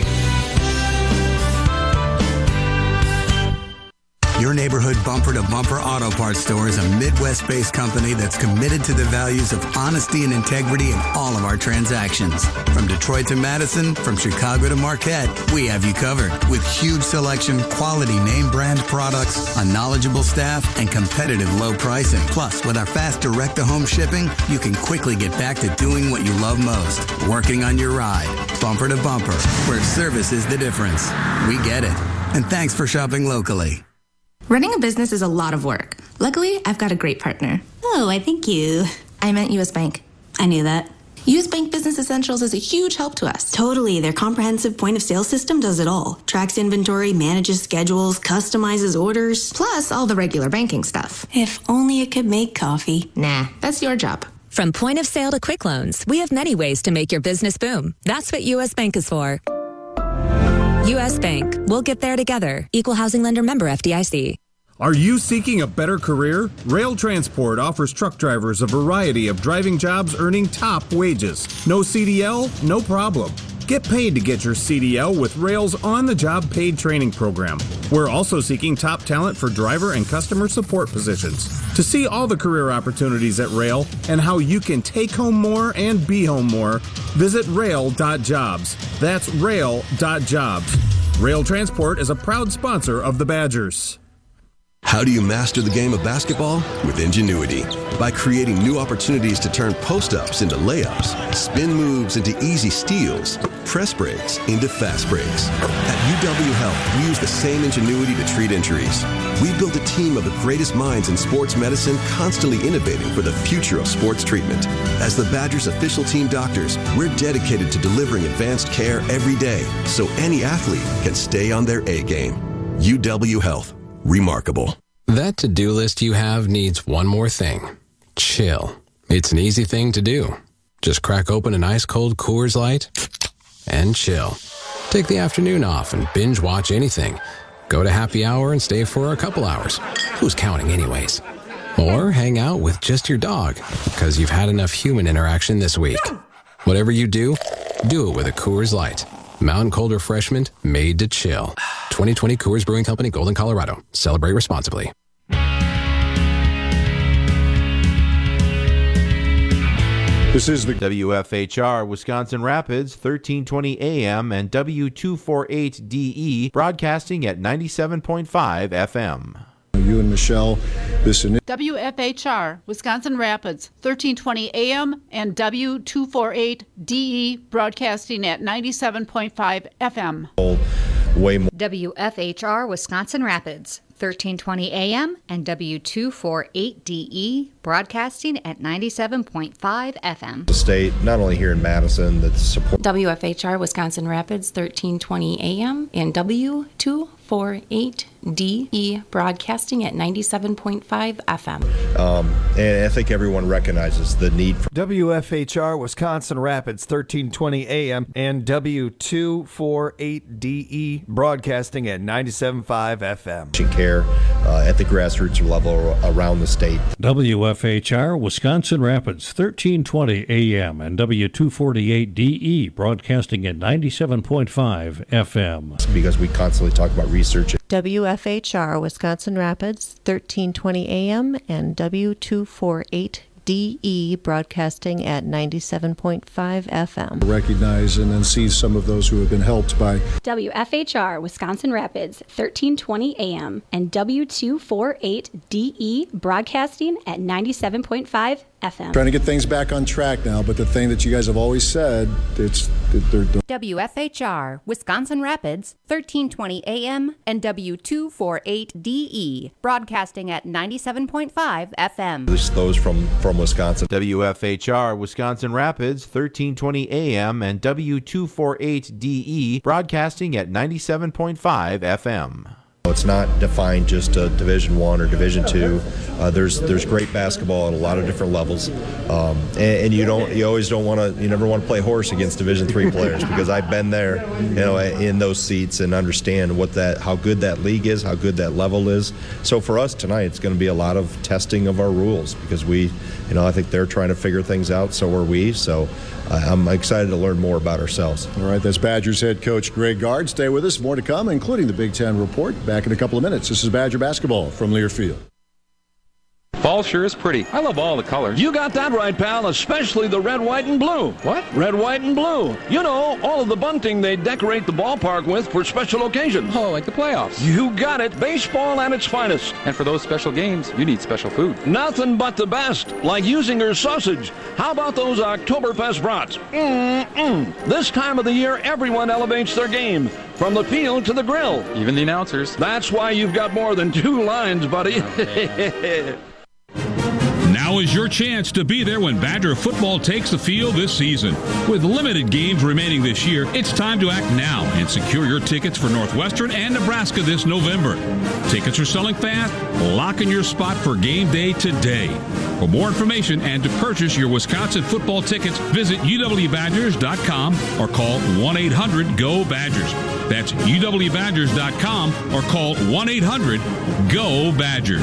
Your neighborhood bumper-to-bumper auto parts store is a Midwest-based company that's committed to the values of honesty and integrity in all of our transactions. From Detroit to Madison, from Chicago to Marquette, we have you covered with huge selection, quality name brand products, a knowledgeable staff, and competitive low pricing. Plus, with our fast direct-to-home shipping, you can quickly get back to doing what you love most, working on your ride. Bumper to bumper, where service is the difference. We get it. And thanks for shopping locally. Running a business is a lot of work. Luckily, I've got a great partner. Oh, I thank you. I meant U S Bank. I knew that. U S Bank Business Essentials is a huge help to us. Totally. Their comprehensive point-of-sale system does it all. Tracks inventory, manages schedules, customizes orders. Plus all the regular banking stuff. If only it could make coffee. Nah, that's your job. From point of sale to quick loans, we have many ways to make your business boom. That's what U S Bank is for. U S Bank. We'll get there together. Equal housing lender, member F D I C. Are you seeking a better career? Rail Transport offers truck drivers a variety of driving jobs earning top wages. No C D L? No problem. Get paid to get your C D L with Rail's on-the-job paid training program. We're also seeking top talent for driver and customer support positions. To see all the career opportunities at Rail and how you can take home more and be home more, visit rail dot jobs. That's rail dot jobs. Rail Transport is a proud sponsor of the Badgers. How do you master the game of basketball? With Ingenuity. By creating new opportunities to turn post-ups into layups, spin moves into easy steals, press breaks into fast breaks. At U W Health, we use the same ingenuity to treat injuries. We built a team of the greatest minds in sports medicine, constantly innovating for the future of sports treatment. As the Badgers' official team doctors, we're dedicated to delivering advanced care every day so any athlete can stay on their A game. U W Health. Remarkable. That to-do list you have needs one more thing. Chill. It's an easy thing to do. Just crack open an ice-cold Coors Light and chill. Take the afternoon off and binge watch anything. Go to happy hour and stay for a couple hours. Who's counting anyways? Or hang out with just your dog, because you've had enough human interaction this week. Whatever you do, do it with a Coors Light. Mountain Cold Refreshment made to chill. twenty twenty Coors Brewing Company, Golden, Colorado. Celebrate responsibly. This is the W F H R Wisconsin Rapids, thirteen twenty A M and W two forty-eight D E, broadcasting at ninety-seven point five F M. You and Michelle, this in W F H R Wisconsin Rapids, thirteen twenty A M and W two forty-eight D E, broadcasting at ninety-seven point five F M. Way more. W F H R Wisconsin Rapids, thirteen twenty A M and W two forty-eight D E, broadcasting at ninety-seven point five F M. The state, not only here in Madison, that support W F H R Wisconsin Rapids, thirteen twenty A M and W two forty-eight D E, broadcasting at ninety-seven point five F M. Um, and I think everyone recognizes the need for W F H R Wisconsin Rapids, thirteen twenty A M and W two forty-eight D E, broadcasting at ninety-seven point five F M. Care uh, at the grassroots level around the state. W F H R Wisconsin Rapids, thirteen twenty A M and W two forty-eight D E, broadcasting at ninety-seven point five F M. Because we constantly talk about research. W F H R Wisconsin Rapids, thirteen twenty A M and W two forty-eight D E, broadcasting at ninety-seven point five F M. Recognize and then see some of those who have been helped by W F H R Wisconsin Rapids, thirteen twenty A M, and W two forty-eight D E, broadcasting at ninety-seven point five F M. Trying to get things back on track now, but the thing that you guys have always said, it's they're, they're W F H R Wisconsin Rapids, thirteen twenty A M, and W two forty-eight D E, broadcasting at ninety-seven point five F M. This those from from Wisconsin. W F H R Wisconsin Rapids, thirteen twenty A M, and W two forty-eight D E, broadcasting at ninety-seven point five F M. It's not defined just to Division One or Division Two. Uh, there's there's great basketball at a lot of different levels, um, and, and you don't you always don't want to you never want to play horse against Division Three players because I've been there, you know, in those seats and understand what that how good that league is, how good that level is. So for us tonight, it's going to be a lot of testing of our rules because we, you know, I think they're trying to figure things out. So are we. So. I'm excited to learn more about ourselves. All right, that's Badgers head coach Greg Gard. Stay with us. More to come, including the Big Ten Report. Back in a couple of minutes. This is Badger Basketball from Learfield. Fall sure is pretty. I love all the colors. You got that right, pal, especially the red, white, and blue. What? Red, white, and blue. You know, all of the bunting they decorate the ballpark with for special occasions. Oh, like the playoffs. You got it. Baseball at its finest. And for those special games, you need special food. Nothing but the best, like Usinger's sausage. How about those Oktoberfest brats? Mm-mm. This time of the year, everyone elevates their game, from the field to the grill. Even the announcers. That's why you've got more than two lines, buddy. Okay. Now is your chance to be there when Badger football takes the field this season. With limited games remaining this year, it's time to act now and secure your tickets for Northwestern and Nebraska this November. Tickets are selling fast. Lock in your spot for game day today. For more information and to purchase your Wisconsin football tickets, visit U W Badgers dot com or call one eight hundred G O Badgers. That's U W Badgers dot com or call one eight hundred G O Badgers.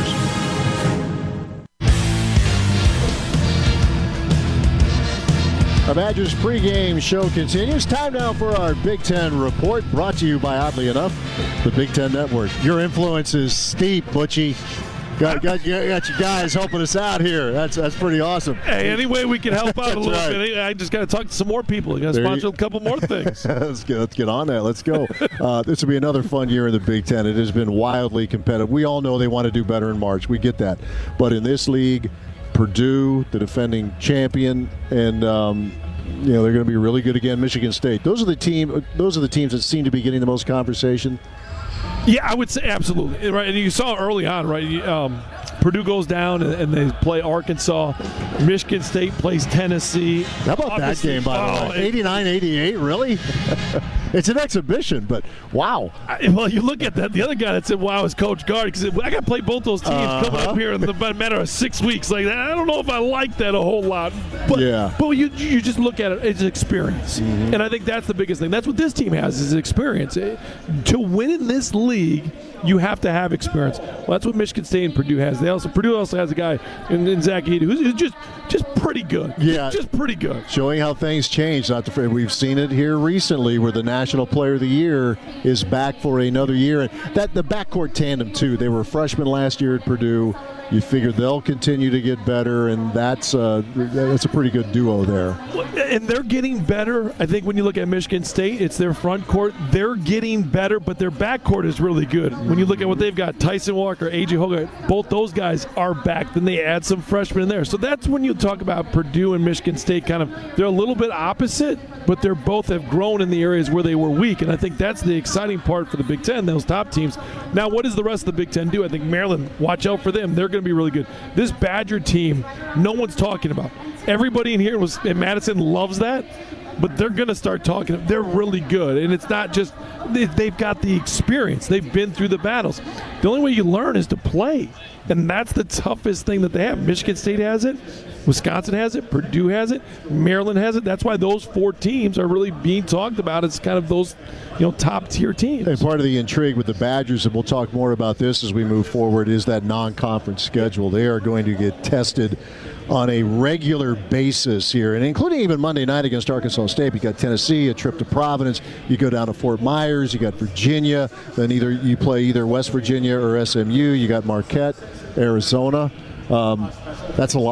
Our Badgers pregame show continues. Time now for our Big Ten Report, brought to you by, oddly enough, the Big Ten Network. Your influence is steep, Butchie. Got, got, got your guys helping us out here. That's that's pretty awesome. Hey, any way we can help out a little right. bit. I just got to talk to some more people. I got to sponsor you, a couple more things. let's, get, let's get on that. Let's go. Uh, this will be another fun year in the Big Ten. It has been wildly competitive. We all know they want to do better in March. We get that. But in this league, Purdue, the defending champion, and um, you know they're going to be really good again. Michigan State. Those are the team. Those are the teams that seem to be getting the most conversation. Yeah, I would say absolutely. Right, and you saw early on, right? Um, Purdue goes down and, and they play Arkansas. Michigan State plays Tennessee. How about Obviously, that game, by oh, the way? eighty-nine eighty-eight, really? It's an exhibition, but wow. I, well, you look at that. The other guy that said, wow, is Coach Gard. Because I got to play both those teams uh-huh. coming up here in the matter of six weeks. Like I don't know if I like that a whole lot. But, yeah. but you you just look at it, it's experience. Mm-hmm. And I think that's the biggest thing. That's what this team has is experience. To win in this league, you have to have experience. Well, that's what Michigan State and Purdue has. They also Purdue also has a guy in, in Zach Edey who's, who's just just pretty good. Yeah, just, just pretty good. Showing how things change. Not to, we've seen it here recently, where the National Player of the Year is back for another year, and that the backcourt tandem too. They were freshmen last year at Purdue. You figure they'll continue to get better, and that's uh, that's a pretty good duo there. And they're getting better. I think when you look at Michigan State, it's their front court. They're getting better, but their backcourt is really good. When you look at what they've got, Tyson Walker, A J Hogarth, both those guys are back. Then they add some freshmen in there. So that's when you talk about Purdue and Michigan State kind of, they're a little bit opposite, but they're both have grown in the areas where they were weak. And I think that's the exciting part for the Big Ten, those top teams. Now, what does the rest of the Big Ten do? I think Maryland, watch out for them. They're going to be really good. This Badger team, no one's talking about. Everybody in here was in Madison loves that, but they're going to start talking. They're really good, and it's not just they, they've got the experience. They've been through the battles. The only way you learn is to play, and that's the toughest thing that they have. Michigan State has it. Wisconsin has it. Purdue has it. Maryland has it. That's why those four teams are really being talked about as kind of those, you know, top-tier teams. And part of the intrigue with the Badgers, and we'll talk more about this as we move forward, is that non-conference schedule. They are going to get tested on a regular basis here, and including even Monday night against Arkansas State. You got Tennessee, a trip to Providence. You go down to Fort Myers. You got Virginia. Then either you play either West Virginia or S M U. You got Marquette, Arizona. Um, that's a lot.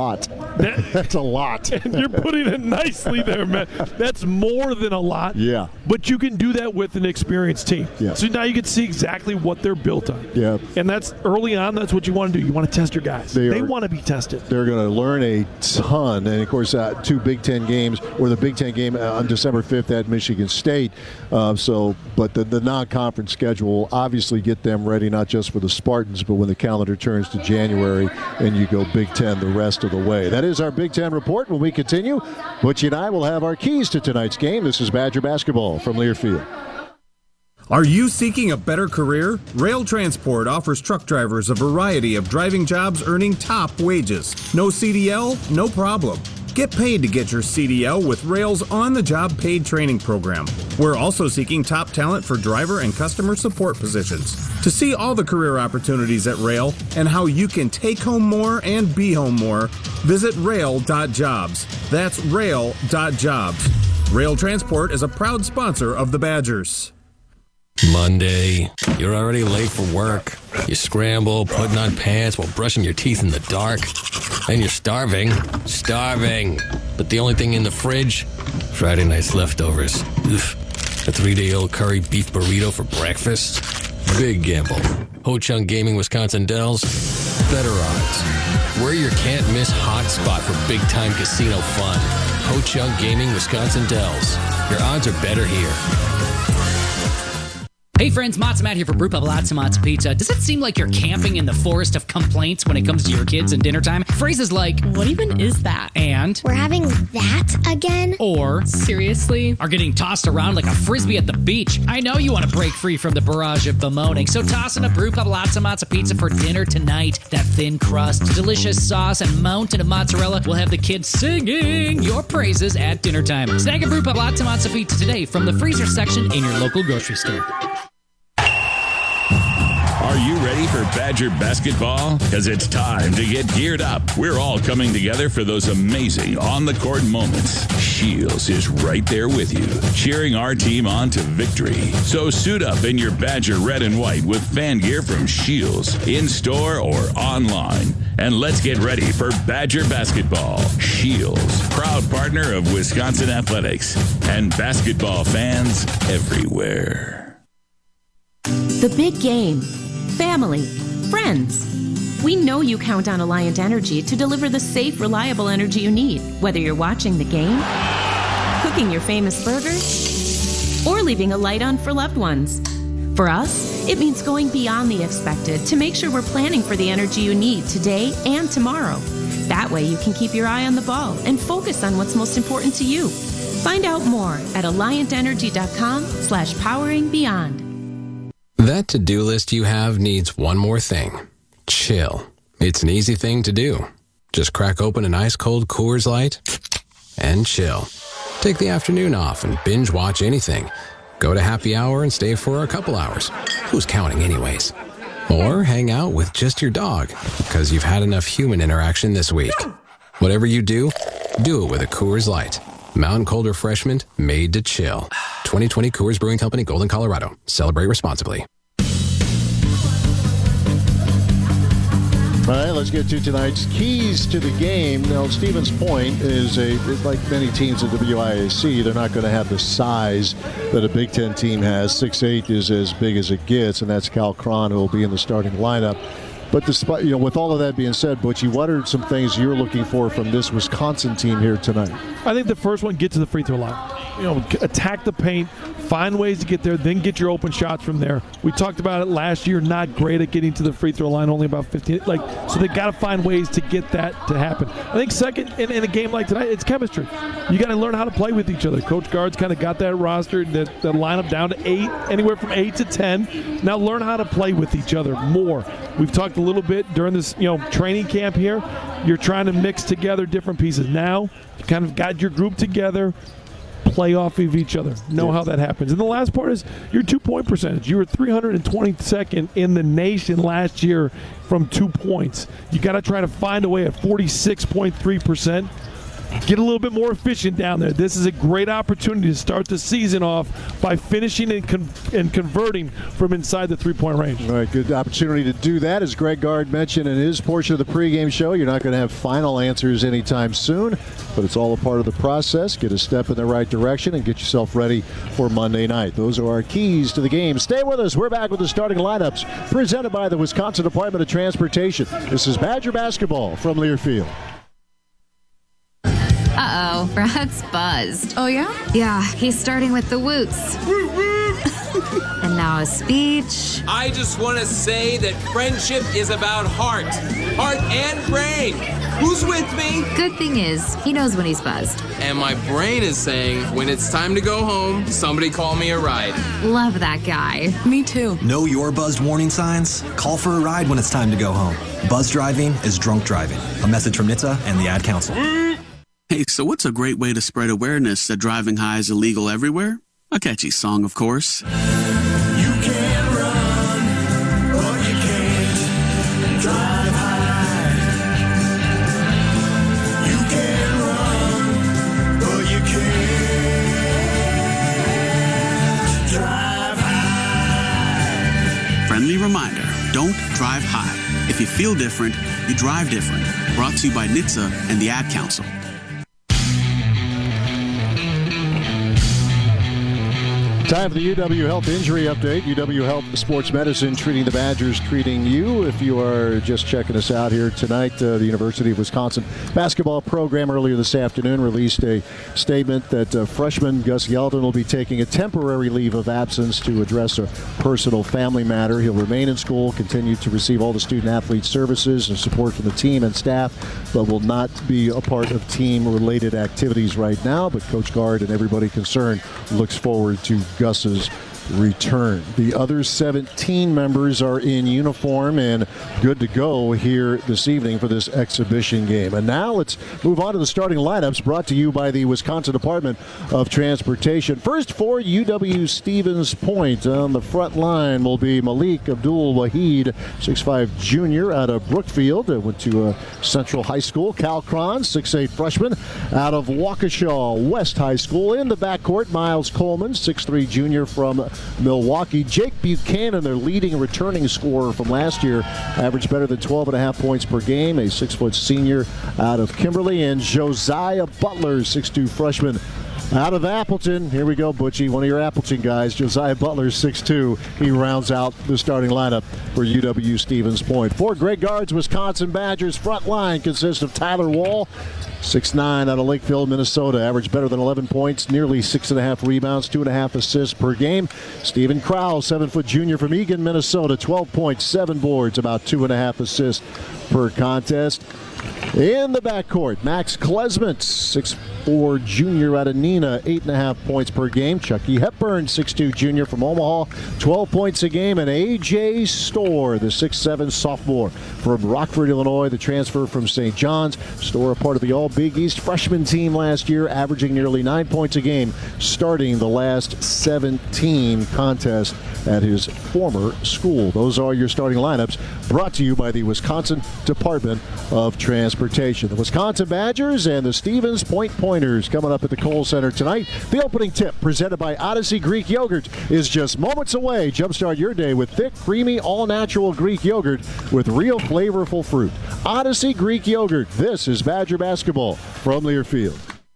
That, That's a lot. And you're putting it nicely there, man. That's more than a lot. Yeah. But you can do that with an experienced team. Yeah. So now you can see exactly what they're built on. Yeah. And that's early on, that's what you want to do. You want to test your guys. They, they are, want to be tested. They're going to learn a ton. And, of course, uh, two Big Ten games, or the Big Ten game on December fifth at Michigan State. Uh, so, but the, the non-conference schedule will obviously get them ready, not just for the Spartans, but when the calendar turns to January and you go Big Ten the rest of the way. That is our Big Ten report. When we continue, Butchie and I will have our keys to tonight's game. This is Badger basketball from Learfield. Are you seeking a better career? Rail Transport offers truck drivers a variety of driving jobs earning top wages. No C D L? No problem. Get paid to get your C D L with Rail's on-the-job paid training program. We're also seeking top talent for driver and customer support positions. To see all the career opportunities at Rail and how you can take home more and be home more, visit rail dot jobs. That's rail dot jobs. Rail Transport is a proud sponsor of the Badgers. Monday, you're already late for work. You scramble, putting on pants while brushing your teeth in the dark. And you're starving. Starving. But the only thing in the fridge? Friday night's leftovers. Oof. A three-day-old curry beef burrito for breakfast? Big gamble. Ho Chunk Gaming Wisconsin Dells? Better odds. We're your can't-miss hot spot for big-time casino fun. Ho Chunk Gaming Wisconsin Dells. Your odds are better here. Hey friends, Matzo Matt here for Brew Pub Lots of Matzo Pizza. Does it seem like you're camping in the forest of complaints when it comes to your kids and dinner time? Phrases like, what even is that? And, we're having that again? Or, seriously? Are getting tossed around like a frisbee at the beach. I know you want to break free from the barrage of bemoaning, so toss in a Brew Pub Lots of Matzo Pizza for dinner tonight. That thin crust, delicious sauce, and mountain of mozzarella will have the kids singing your praises at dinner time. Snag a Brew Pub Lots of Matzo Pizza today from the freezer section in your local grocery store. Are you ready for Badger basketball? Because it's time to get geared up. We're all coming together for those amazing on-the-court moments. Shields is right there with you, cheering our team on to victory. So suit up in your Badger red and white with fan gear from Shields, in-store or online. And let's get ready for Badger basketball. Shields, proud partner of Wisconsin Athletics and basketball fans everywhere. The big game. Family, friends. We know you count on Alliant Energy to deliver the safe, reliable energy you need, whether you're watching the game, cooking your famous burgers, or leaving a light on for loved ones. For us, it means going beyond the expected to make sure we're planning for the energy you need today and tomorrow. That way you can keep your eye on the ball and focus on what's most important to you. Find out more at alliant energy dot com slash powering beyond. That to-do list you have needs one more thing. Chill. It's an easy thing to do. Just crack open an ice-cold Coors Light and chill. Take the afternoon off and binge watch anything. Go to happy hour and stay for a couple hours. Who's counting anyways? Or hang out with just your dog, because you've had enough human interaction this week. Whatever you do, do it with a Coors Light. Mountain Cold Refreshment made to chill. twenty twenty Coors Brewing Company, Golden, Colorado. Celebrate responsibly. All right, let's get to tonight's keys to the game. Now, Stevens Point is a, like many teams at W I A C, they're not going to have the size that a Big Ten team has. six eight is as big as it gets, and that's Cal Cron, who will be in the starting lineup. But despite, you know, with all of that being said, Butchie, what are some things you're looking for from this Wisconsin team here tonight? I think the first one, get to the free throw line. You know, attack the paint, find ways to get there, then get your open shots from there. We talked about it last year, not great at getting to the free throw line, only about fifteen. Like, so they got to find ways to get that to happen. I think second, in, in a game like tonight, it's chemistry. You got to learn how to play with each other. Coach Guard's kind of got that roster, that, that lineup down to eight, anywhere from eight to ten. Now learn how to play with each other more. We've talked a little bit during this, you know, training camp here. You're trying to mix together different pieces. Now you kind of got your group together. Play off of each other. Know yeah. how that happens. And the last part is your two-point percentage. You were three hundred twenty-second in the nation last year from two points. You got to try to find a way at forty-six point three percent get a little bit more efficient down there. This is a great opportunity to start the season off by finishing and, con- and converting from inside the three-point range. All right, good opportunity to do that. As Greg Gard mentioned in his portion of the pregame show, you're not going to have final answers anytime soon, but it's all a part of the process. Get a step in the right direction and get yourself ready for Monday night. Those are our keys to the game. Stay with us. We're back with the starting lineups presented by the Wisconsin Department of Transportation. This is Badger basketball from Learfield. Uh-oh, Brad's buzzed. Oh, yeah? Yeah, he's starting with the woots. And now a speech. I just want to say that friendship is about heart. Heart and brain. Who's with me? Good thing is, he knows when he's buzzed. And my brain is saying, when it's time to go home, somebody call me a ride. Love that guy. Me too. Know your buzzed warning signs? Call for a ride when it's time to go home. Buzz driving is drunk driving. A message from N H T S A and the Ad Council. Hey, so what's a great way to spread awareness that driving high is illegal everywhere? A catchy song, of course. You can run, but you can't drive high. You can run, but you can't drive high. Friendly reminder, don't drive high. If you feel different, you drive different. Brought to you by N H T S A and the Ad Council. Time for the U W Health Injury Update. U W Health Sports Medicine, treating the Badgers, treating you. If you are just checking us out here tonight, uh, the University of Wisconsin basketball program earlier this afternoon released a statement that uh, freshman Gus Yeldon will be taking a temporary leave of absence to address a personal family matter. He'll remain in school, continue to receive all the student-athlete services and support from the team and staff, but will not be a part of team-related activities right now. But Coach Gard and everybody concerned looks forward to Gus's return. The other seventeen members are in uniform and good to go here this evening for this exhibition game. And now let's move on to the starting lineups brought to you by the Wisconsin Department of Transportation. First for U W Stevens Point. On the front line will be Malik Abdul Wahid, six five junior out of Brookfield. Went to uh, Central High School. Cal Cron, six eight freshman out of Waukesha West High School. In the backcourt, Miles Coleman, six three junior from Milwaukee. Jake Buchanan, their leading returning scorer from last year, averaged better than twelve and a half points per game, a six-foot senior out of Kimberly. And Josiah Butler, six two freshman out of Appleton. Here we go, Butchie, one of your Appleton guys. Josiah Butler, six two. He rounds out the starting lineup for U W Stevens Point. For Greg Gard's Wisconsin Badgers, front line consists of Tyler Wall, six nine out of Lakeville, Minnesota. Averaged better than eleven points, nearly six and a half rebounds, two and a half assists per game. Stephen Crowell, seven-foot junior from Eagan, Minnesota. twelve points, seven boards, about two and a half assists per contest. In the backcourt, Max Klesmit, six four junior out of Neenah, eight and a half points per game. Chucky Hepburn, six two junior from Omaha, twelve points a game. And A J Storr, the six seven sophomore from Rockford, Illinois, the transfer from Saint John's. Storr, a part of the All Big East freshman team last year, averaging nearly nine points a game, starting the last seventeen contests at his former school. Those are your starting lineups, brought to you by the Wisconsin Department of Transportation. The Wisconsin Badgers and the Stevens Point Pointers coming up at the Kohl Center tonight. The opening tip, presented by Odyssey Greek Yogurt, is just moments away. Jumpstart your day with thick, creamy, all-natural Greek yogurt with real flavorful fruit. Odyssey Greek Yogurt. This is Badger basketball from Learfield.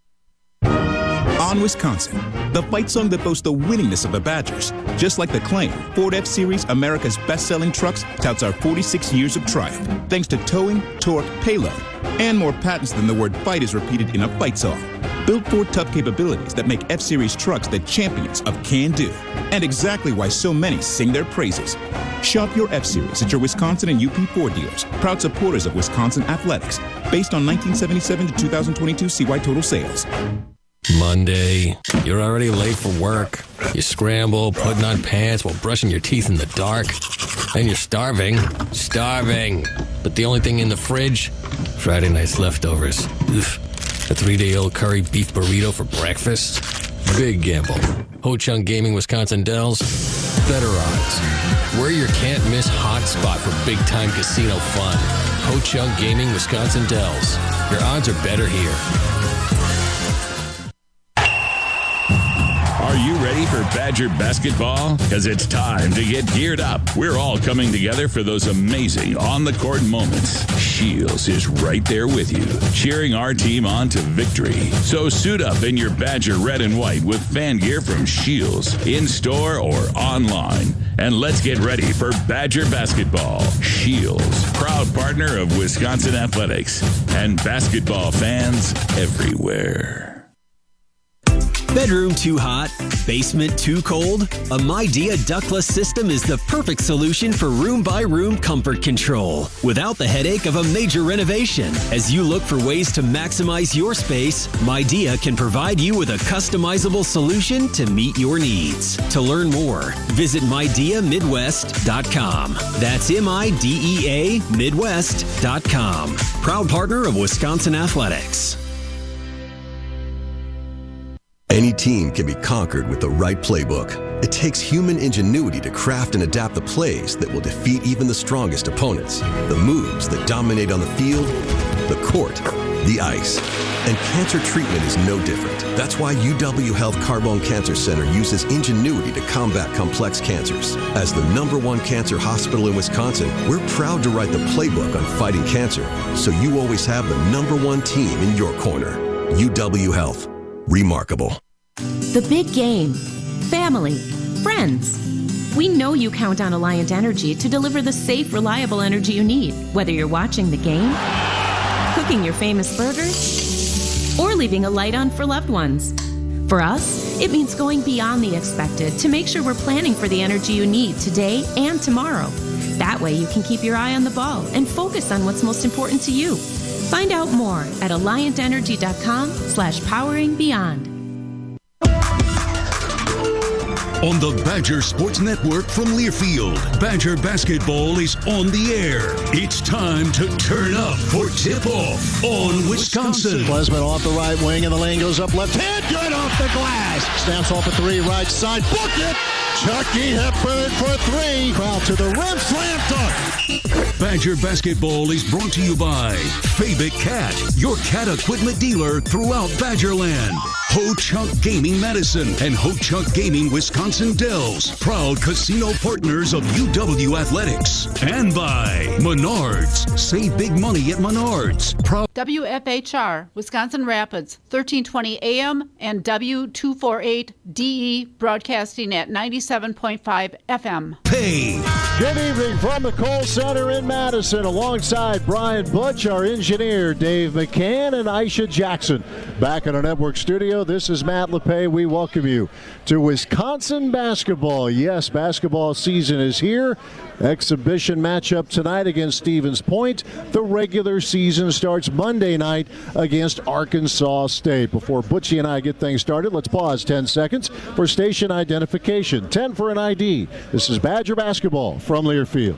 On Wisconsin, the fight song that boasts the winningness of the Badgers. Just like the claim, Ford F-Series, America's best-selling trucks, touts our forty-six years of triumph, thanks to towing, torque, payload, and more patents than the word fight is repeated in a fight song. Built Ford tough capabilities that make F-Series trucks the champions of can-do, and exactly why so many sing their praises. Shop your F-Series at your Wisconsin and U P Ford dealers, proud supporters of Wisconsin athletics, based on nineteen seventy-seven to two thousand twenty-two C Y total sales. Monday, you're already late for work. You scramble, putting on pants while brushing your teeth in the dark. And you're starving. Starving. But the only thing in the fridge? Friday night's leftovers. Oof. A three-day-old curry beef burrito for breakfast? Big gamble. Ho Chunk Gaming Wisconsin Dells? Better odds. We're your can't-miss hotspot for big-time casino fun. Ho Chunk Gaming Wisconsin Dells. Your odds are better here. Are you ready for Badger basketball? Because it's time to get geared up. We're all coming together for those amazing on-the-court moments. Shields is right there with you, cheering our team on to victory. So suit up in your Badger red and white with fan gear from Shields, in-store or online. And let's get ready for Badger basketball. Shields, proud partner of Wisconsin Athletics and basketball fans everywhere. Bedroom too hot? Basement too cold? A Midea ductless system is the perfect solution for room-by-room comfort control without the headache of a major renovation. As you look for ways to maximize your space, Midea can provide you with a customizable solution to meet your needs. To learn more, visit midea midwest dot com. That's M I D E A Midwest dot com. Proud partner of Wisconsin Athletics. Any team can be conquered with the right playbook. It takes human ingenuity to craft and adapt the plays that will defeat even the strongest opponents. The moves that dominate on the field, the court, the ice. And cancer treatment is no different. That's why U W Health Carbone Cancer Center uses ingenuity to combat complex cancers. As the number one cancer hospital in Wisconsin, we're proud to write the playbook on fighting cancer, so you always have the number one team in your corner. U W Health. Remarkable. The big game. Family. Friends. We know you count on Alliant Energy to deliver the safe, reliable energy you need, whether you're watching the game, cooking your famous burgers, or leaving a light on for loved ones. For us, it means going beyond the expected to make sure we're planning for the energy you need today and tomorrow. That way you can keep your eye on the ball and focus on what's most important to you. Find out more at alliant energy dot com slash powering beyond. On the Badger Sports Network from Learfield, Badger basketball is on the air. It's time to turn up for tip-off on Wisconsin. Klesman off the right wing, and the lane goes up left hand. Good off the glass. Stamps off a three, right side. Book it. Chucky Hepburn for three. Crowd to the rim. Slam dunk. Badger basketball is brought to you by Fabic Cat, your cat equipment dealer throughout Badgerland. Ho Chunk Gaming Madison and Ho Chunk Gaming Wisconsin Dells, proud casino partners of U W Athletics. And by Menards. Save big money at Menards. Proud W F H R, Wisconsin Rapids, thirteen twenty A M and W two forty-eight D E, broadcasting at ninety-seven point five F M. Pay. Good evening from the Kohl Center in Madison, alongside Brian Butch, our engineer, Dave McCann, and Aisha Jackson. Back in our network studio, this is Matt LePay. We welcome you to Wisconsin basketball. Yes, basketball season is here. Exhibition matchup tonight against Stevens Point. The regular season starts Monday night against Arkansas State. Before Butchie and I get things started, let's pause ten seconds for station identification. ten for an I D. This is Badger basketball from Learfield.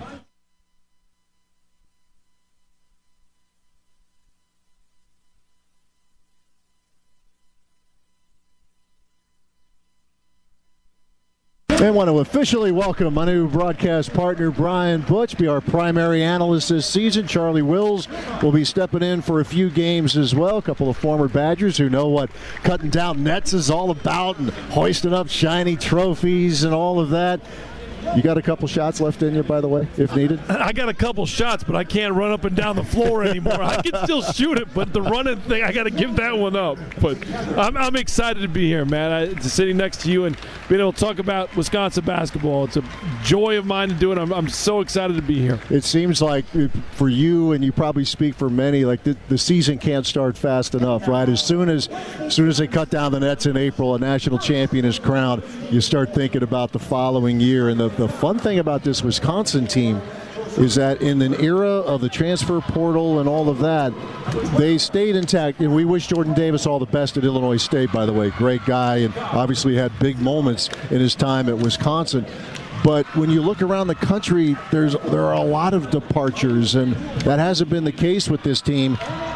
And want to officially welcome my new broadcast partner, Brian Butch, be our primary analyst this season. Charlie Wills will be stepping in for a few games as well. A couple of former Badgers who know what cutting down nets is all about and hoisting up shiny trophies and all of that. You got a couple shots left in you, by the way, if needed? I got a couple shots, but I can't run up and down the floor anymore. I can still shoot it, but the running thing, I got to give that one up. But I'm, I'm excited to be here, man. I, to sitting next to you and being able to talk about Wisconsin basketball. It's a joy of mine to do it. I'm, I'm so excited to be here. It seems like for you, and you probably speak for many, like the, the season can't start fast enough, right? As soon as, as soon as they cut down the nets in April, a national champion is crowned, you start thinking about the following year. And the, the fun thing about this Wisconsin team is that in an era of the transfer portal and all of that, they stayed intact. And we wish Jordan Davis all the best at Illinois State, by the way. Great guy, and obviously had big moments in his time at Wisconsin. But when you look around the country, there's there are a lot of departures, and that hasn't been the case with this team.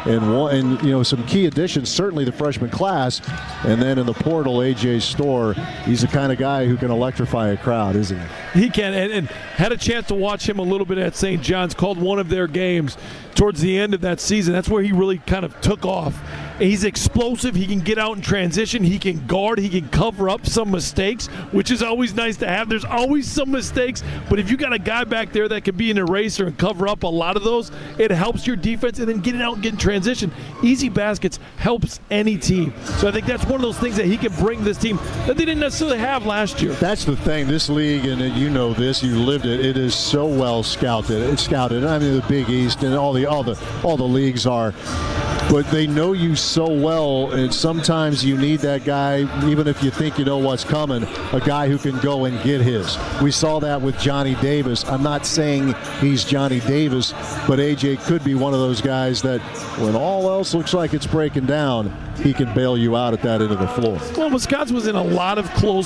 and one, and you know some key additions. Certainly the freshman class, and then in the portal, A J Storr. He's the kind of guy who can electrify a crowd, isn't he? He can, and, and had a chance to watch him a little bit at Saint John's. Called one of their games towards the end of that season. That's where he really kind of took off. He's explosive. He can get out in transition. He can guard. He can cover up some mistakes, which is always nice to have. There's always some mistakes, but if you got a guy back there that can be an eraser and cover up a lot of those, it helps your defense. And then getting out and getting transition, easy baskets helps any team. So I think that's one of those things that he can bring this team that they didn't necessarily have last year. That's the thing. This league, and you know this, you lived it. It is so well scouted. It's scouted. I mean, the Big East and all the all the all the leagues are. But they know you so well, and sometimes you need that guy, even if you think you know what's coming, a guy who can go and get his. We saw that with Johnny Davis. I'm not saying he's Johnny Davis, but A J could be one of those guys that when all else looks like it's breaking down, he can bail you out at that end of the floor. Well, Wisconsin was in a lot of close